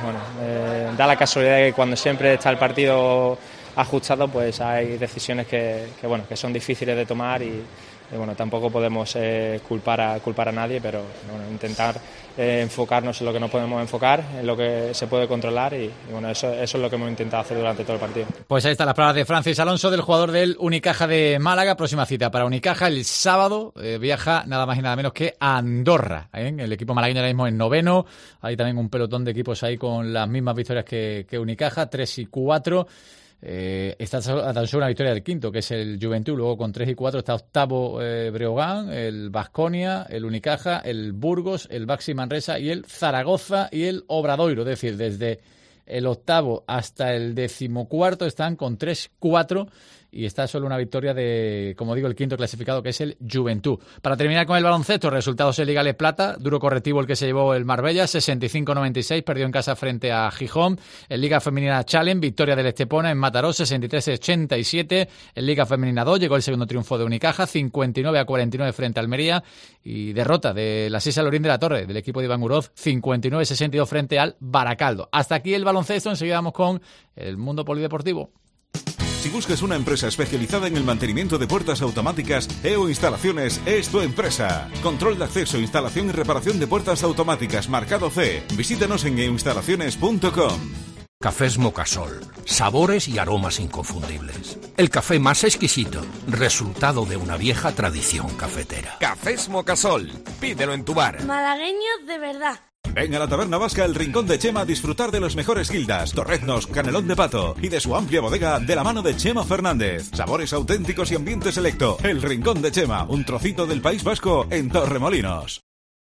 da la casualidad de que cuando siempre está el partido ajustado, pues hay decisiones que son difíciles de tomar y bueno, tampoco podemos culpar a nadie, pero bueno, intentar enfocarnos en lo que no podemos enfocar, en lo que se puede controlar y bueno, eso es lo que hemos intentado hacer durante todo el partido. Pues ahí están las palabras de Francis Alonso, del jugador del Unicaja de Málaga. Próxima cita para Unicaja el sábado, viaja nada más y nada menos que a Andorra. El equipo malagueño ahora mismo en 9º, hay también un pelotón de equipos ahí con las mismas victorias que Unicaja, 3 y 4. Está a tan solo una victoria del quinto, que es el Juventud. Luego con 3 y 4 está octavo Breogán, el Baskonia, el Unicaja, el Burgos, el Baxi Manresa y el Zaragoza y el Obradoiro. Es decir, desde el octavo hasta el 14º están con 3-4 y está solo una victoria de, como digo, el quinto clasificado, que es el Juventud. Para terminar con el baloncesto, resultados en Liga Les Plata, duro correctivo el que se llevó el Marbella, 65-96, perdió en casa frente a Gijón. En Liga Femenina Challenge, victoria del Estepona en Mataró, 63-87. En Liga Femenina 2 llegó el segundo triunfo de Unicaja, 59-49 frente a Almería, y derrota de la Sisa Lorín de la Torre, del equipo de Iván Uroz, 59-62 frente al Baracaldo. Hasta aquí el baloncesto, enseguida vamos con el mundo polideportivo. Si buscas una empresa especializada en el mantenimiento de puertas automáticas, EO Instalaciones es tu empresa. Control de acceso, instalación y reparación de puertas automáticas marcado C. Visítanos en eoinstalaciones.com. Cafés Mocasol. Sabores y aromas inconfundibles. El café más exquisito, resultado de una vieja tradición cafetera. Cafés Mocasol. Pídelo en tu bar. Malagueños de verdad. Ven a la Taberna Vasca El Rincón de Chema a disfrutar de los mejores guildas, torreznos, canelón de pato y de su amplia bodega de la mano de Chema Fernández. Sabores auténticos y ambiente selecto. El Rincón de Chema, un trocito del País Vasco en Torremolinos.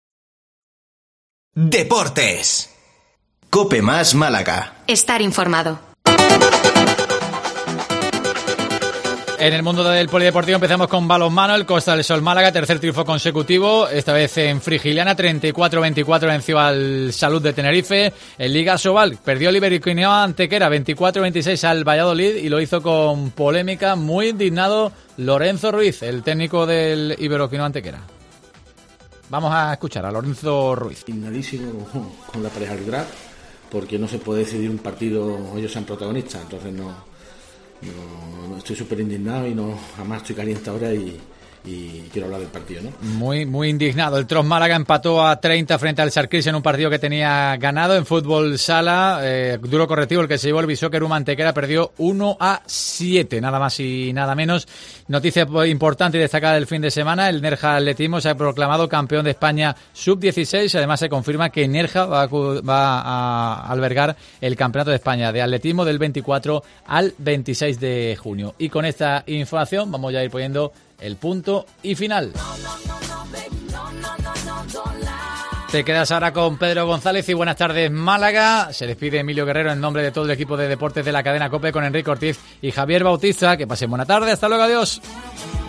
Deportes. Cope Más Málaga. Estar informado. En el mundo del polideportivo empezamos con balonmano. El Costa del Sol Málaga, tercer triunfo consecutivo, esta vez en Frigiliana, 34-24 venció al Salud de Tenerife. En Liga Sobal perdió el Iberoquinoa Antequera, 24-26 al Valladolid, y lo hizo con polémica. Muy indignado Lorenzo Ruiz, el técnico del Iberoquinoa Antequera. Vamos a escuchar a Lorenzo Ruiz. Indignadísimo con la pareja arbitral, porque no se puede decidir un partido, ellos sean protagonistas, entonces no estoy súper indignado y jamás estoy caliente ahora y quiero hablar del partido, ¿no? Muy indignado. El Tros Málaga empató a 30 frente al Sarkis en un partido que tenía ganado. En fútbol sala, duro correctivo el que se llevó el Bisóquer Antequera, perdió 1-7, nada más y nada menos. Noticia importante y destacada del fin de semana: el Nerja Atletismo se ha proclamado campeón de España sub-16. Además se confirma que Nerja va a albergar el Campeonato de España de Atletismo del 24 al 26 de junio. Y con esta información vamos ya a ir poniendo el punto y final. Te quedas ahora con Pedro González y Buenas tardes Málaga. Se despide Emilio Guerrero en nombre de todo el equipo de deportes de la cadena COPE, con Enrique Ortiz y Javier Bautista. Que pasen buena tarde, hasta luego, adiós.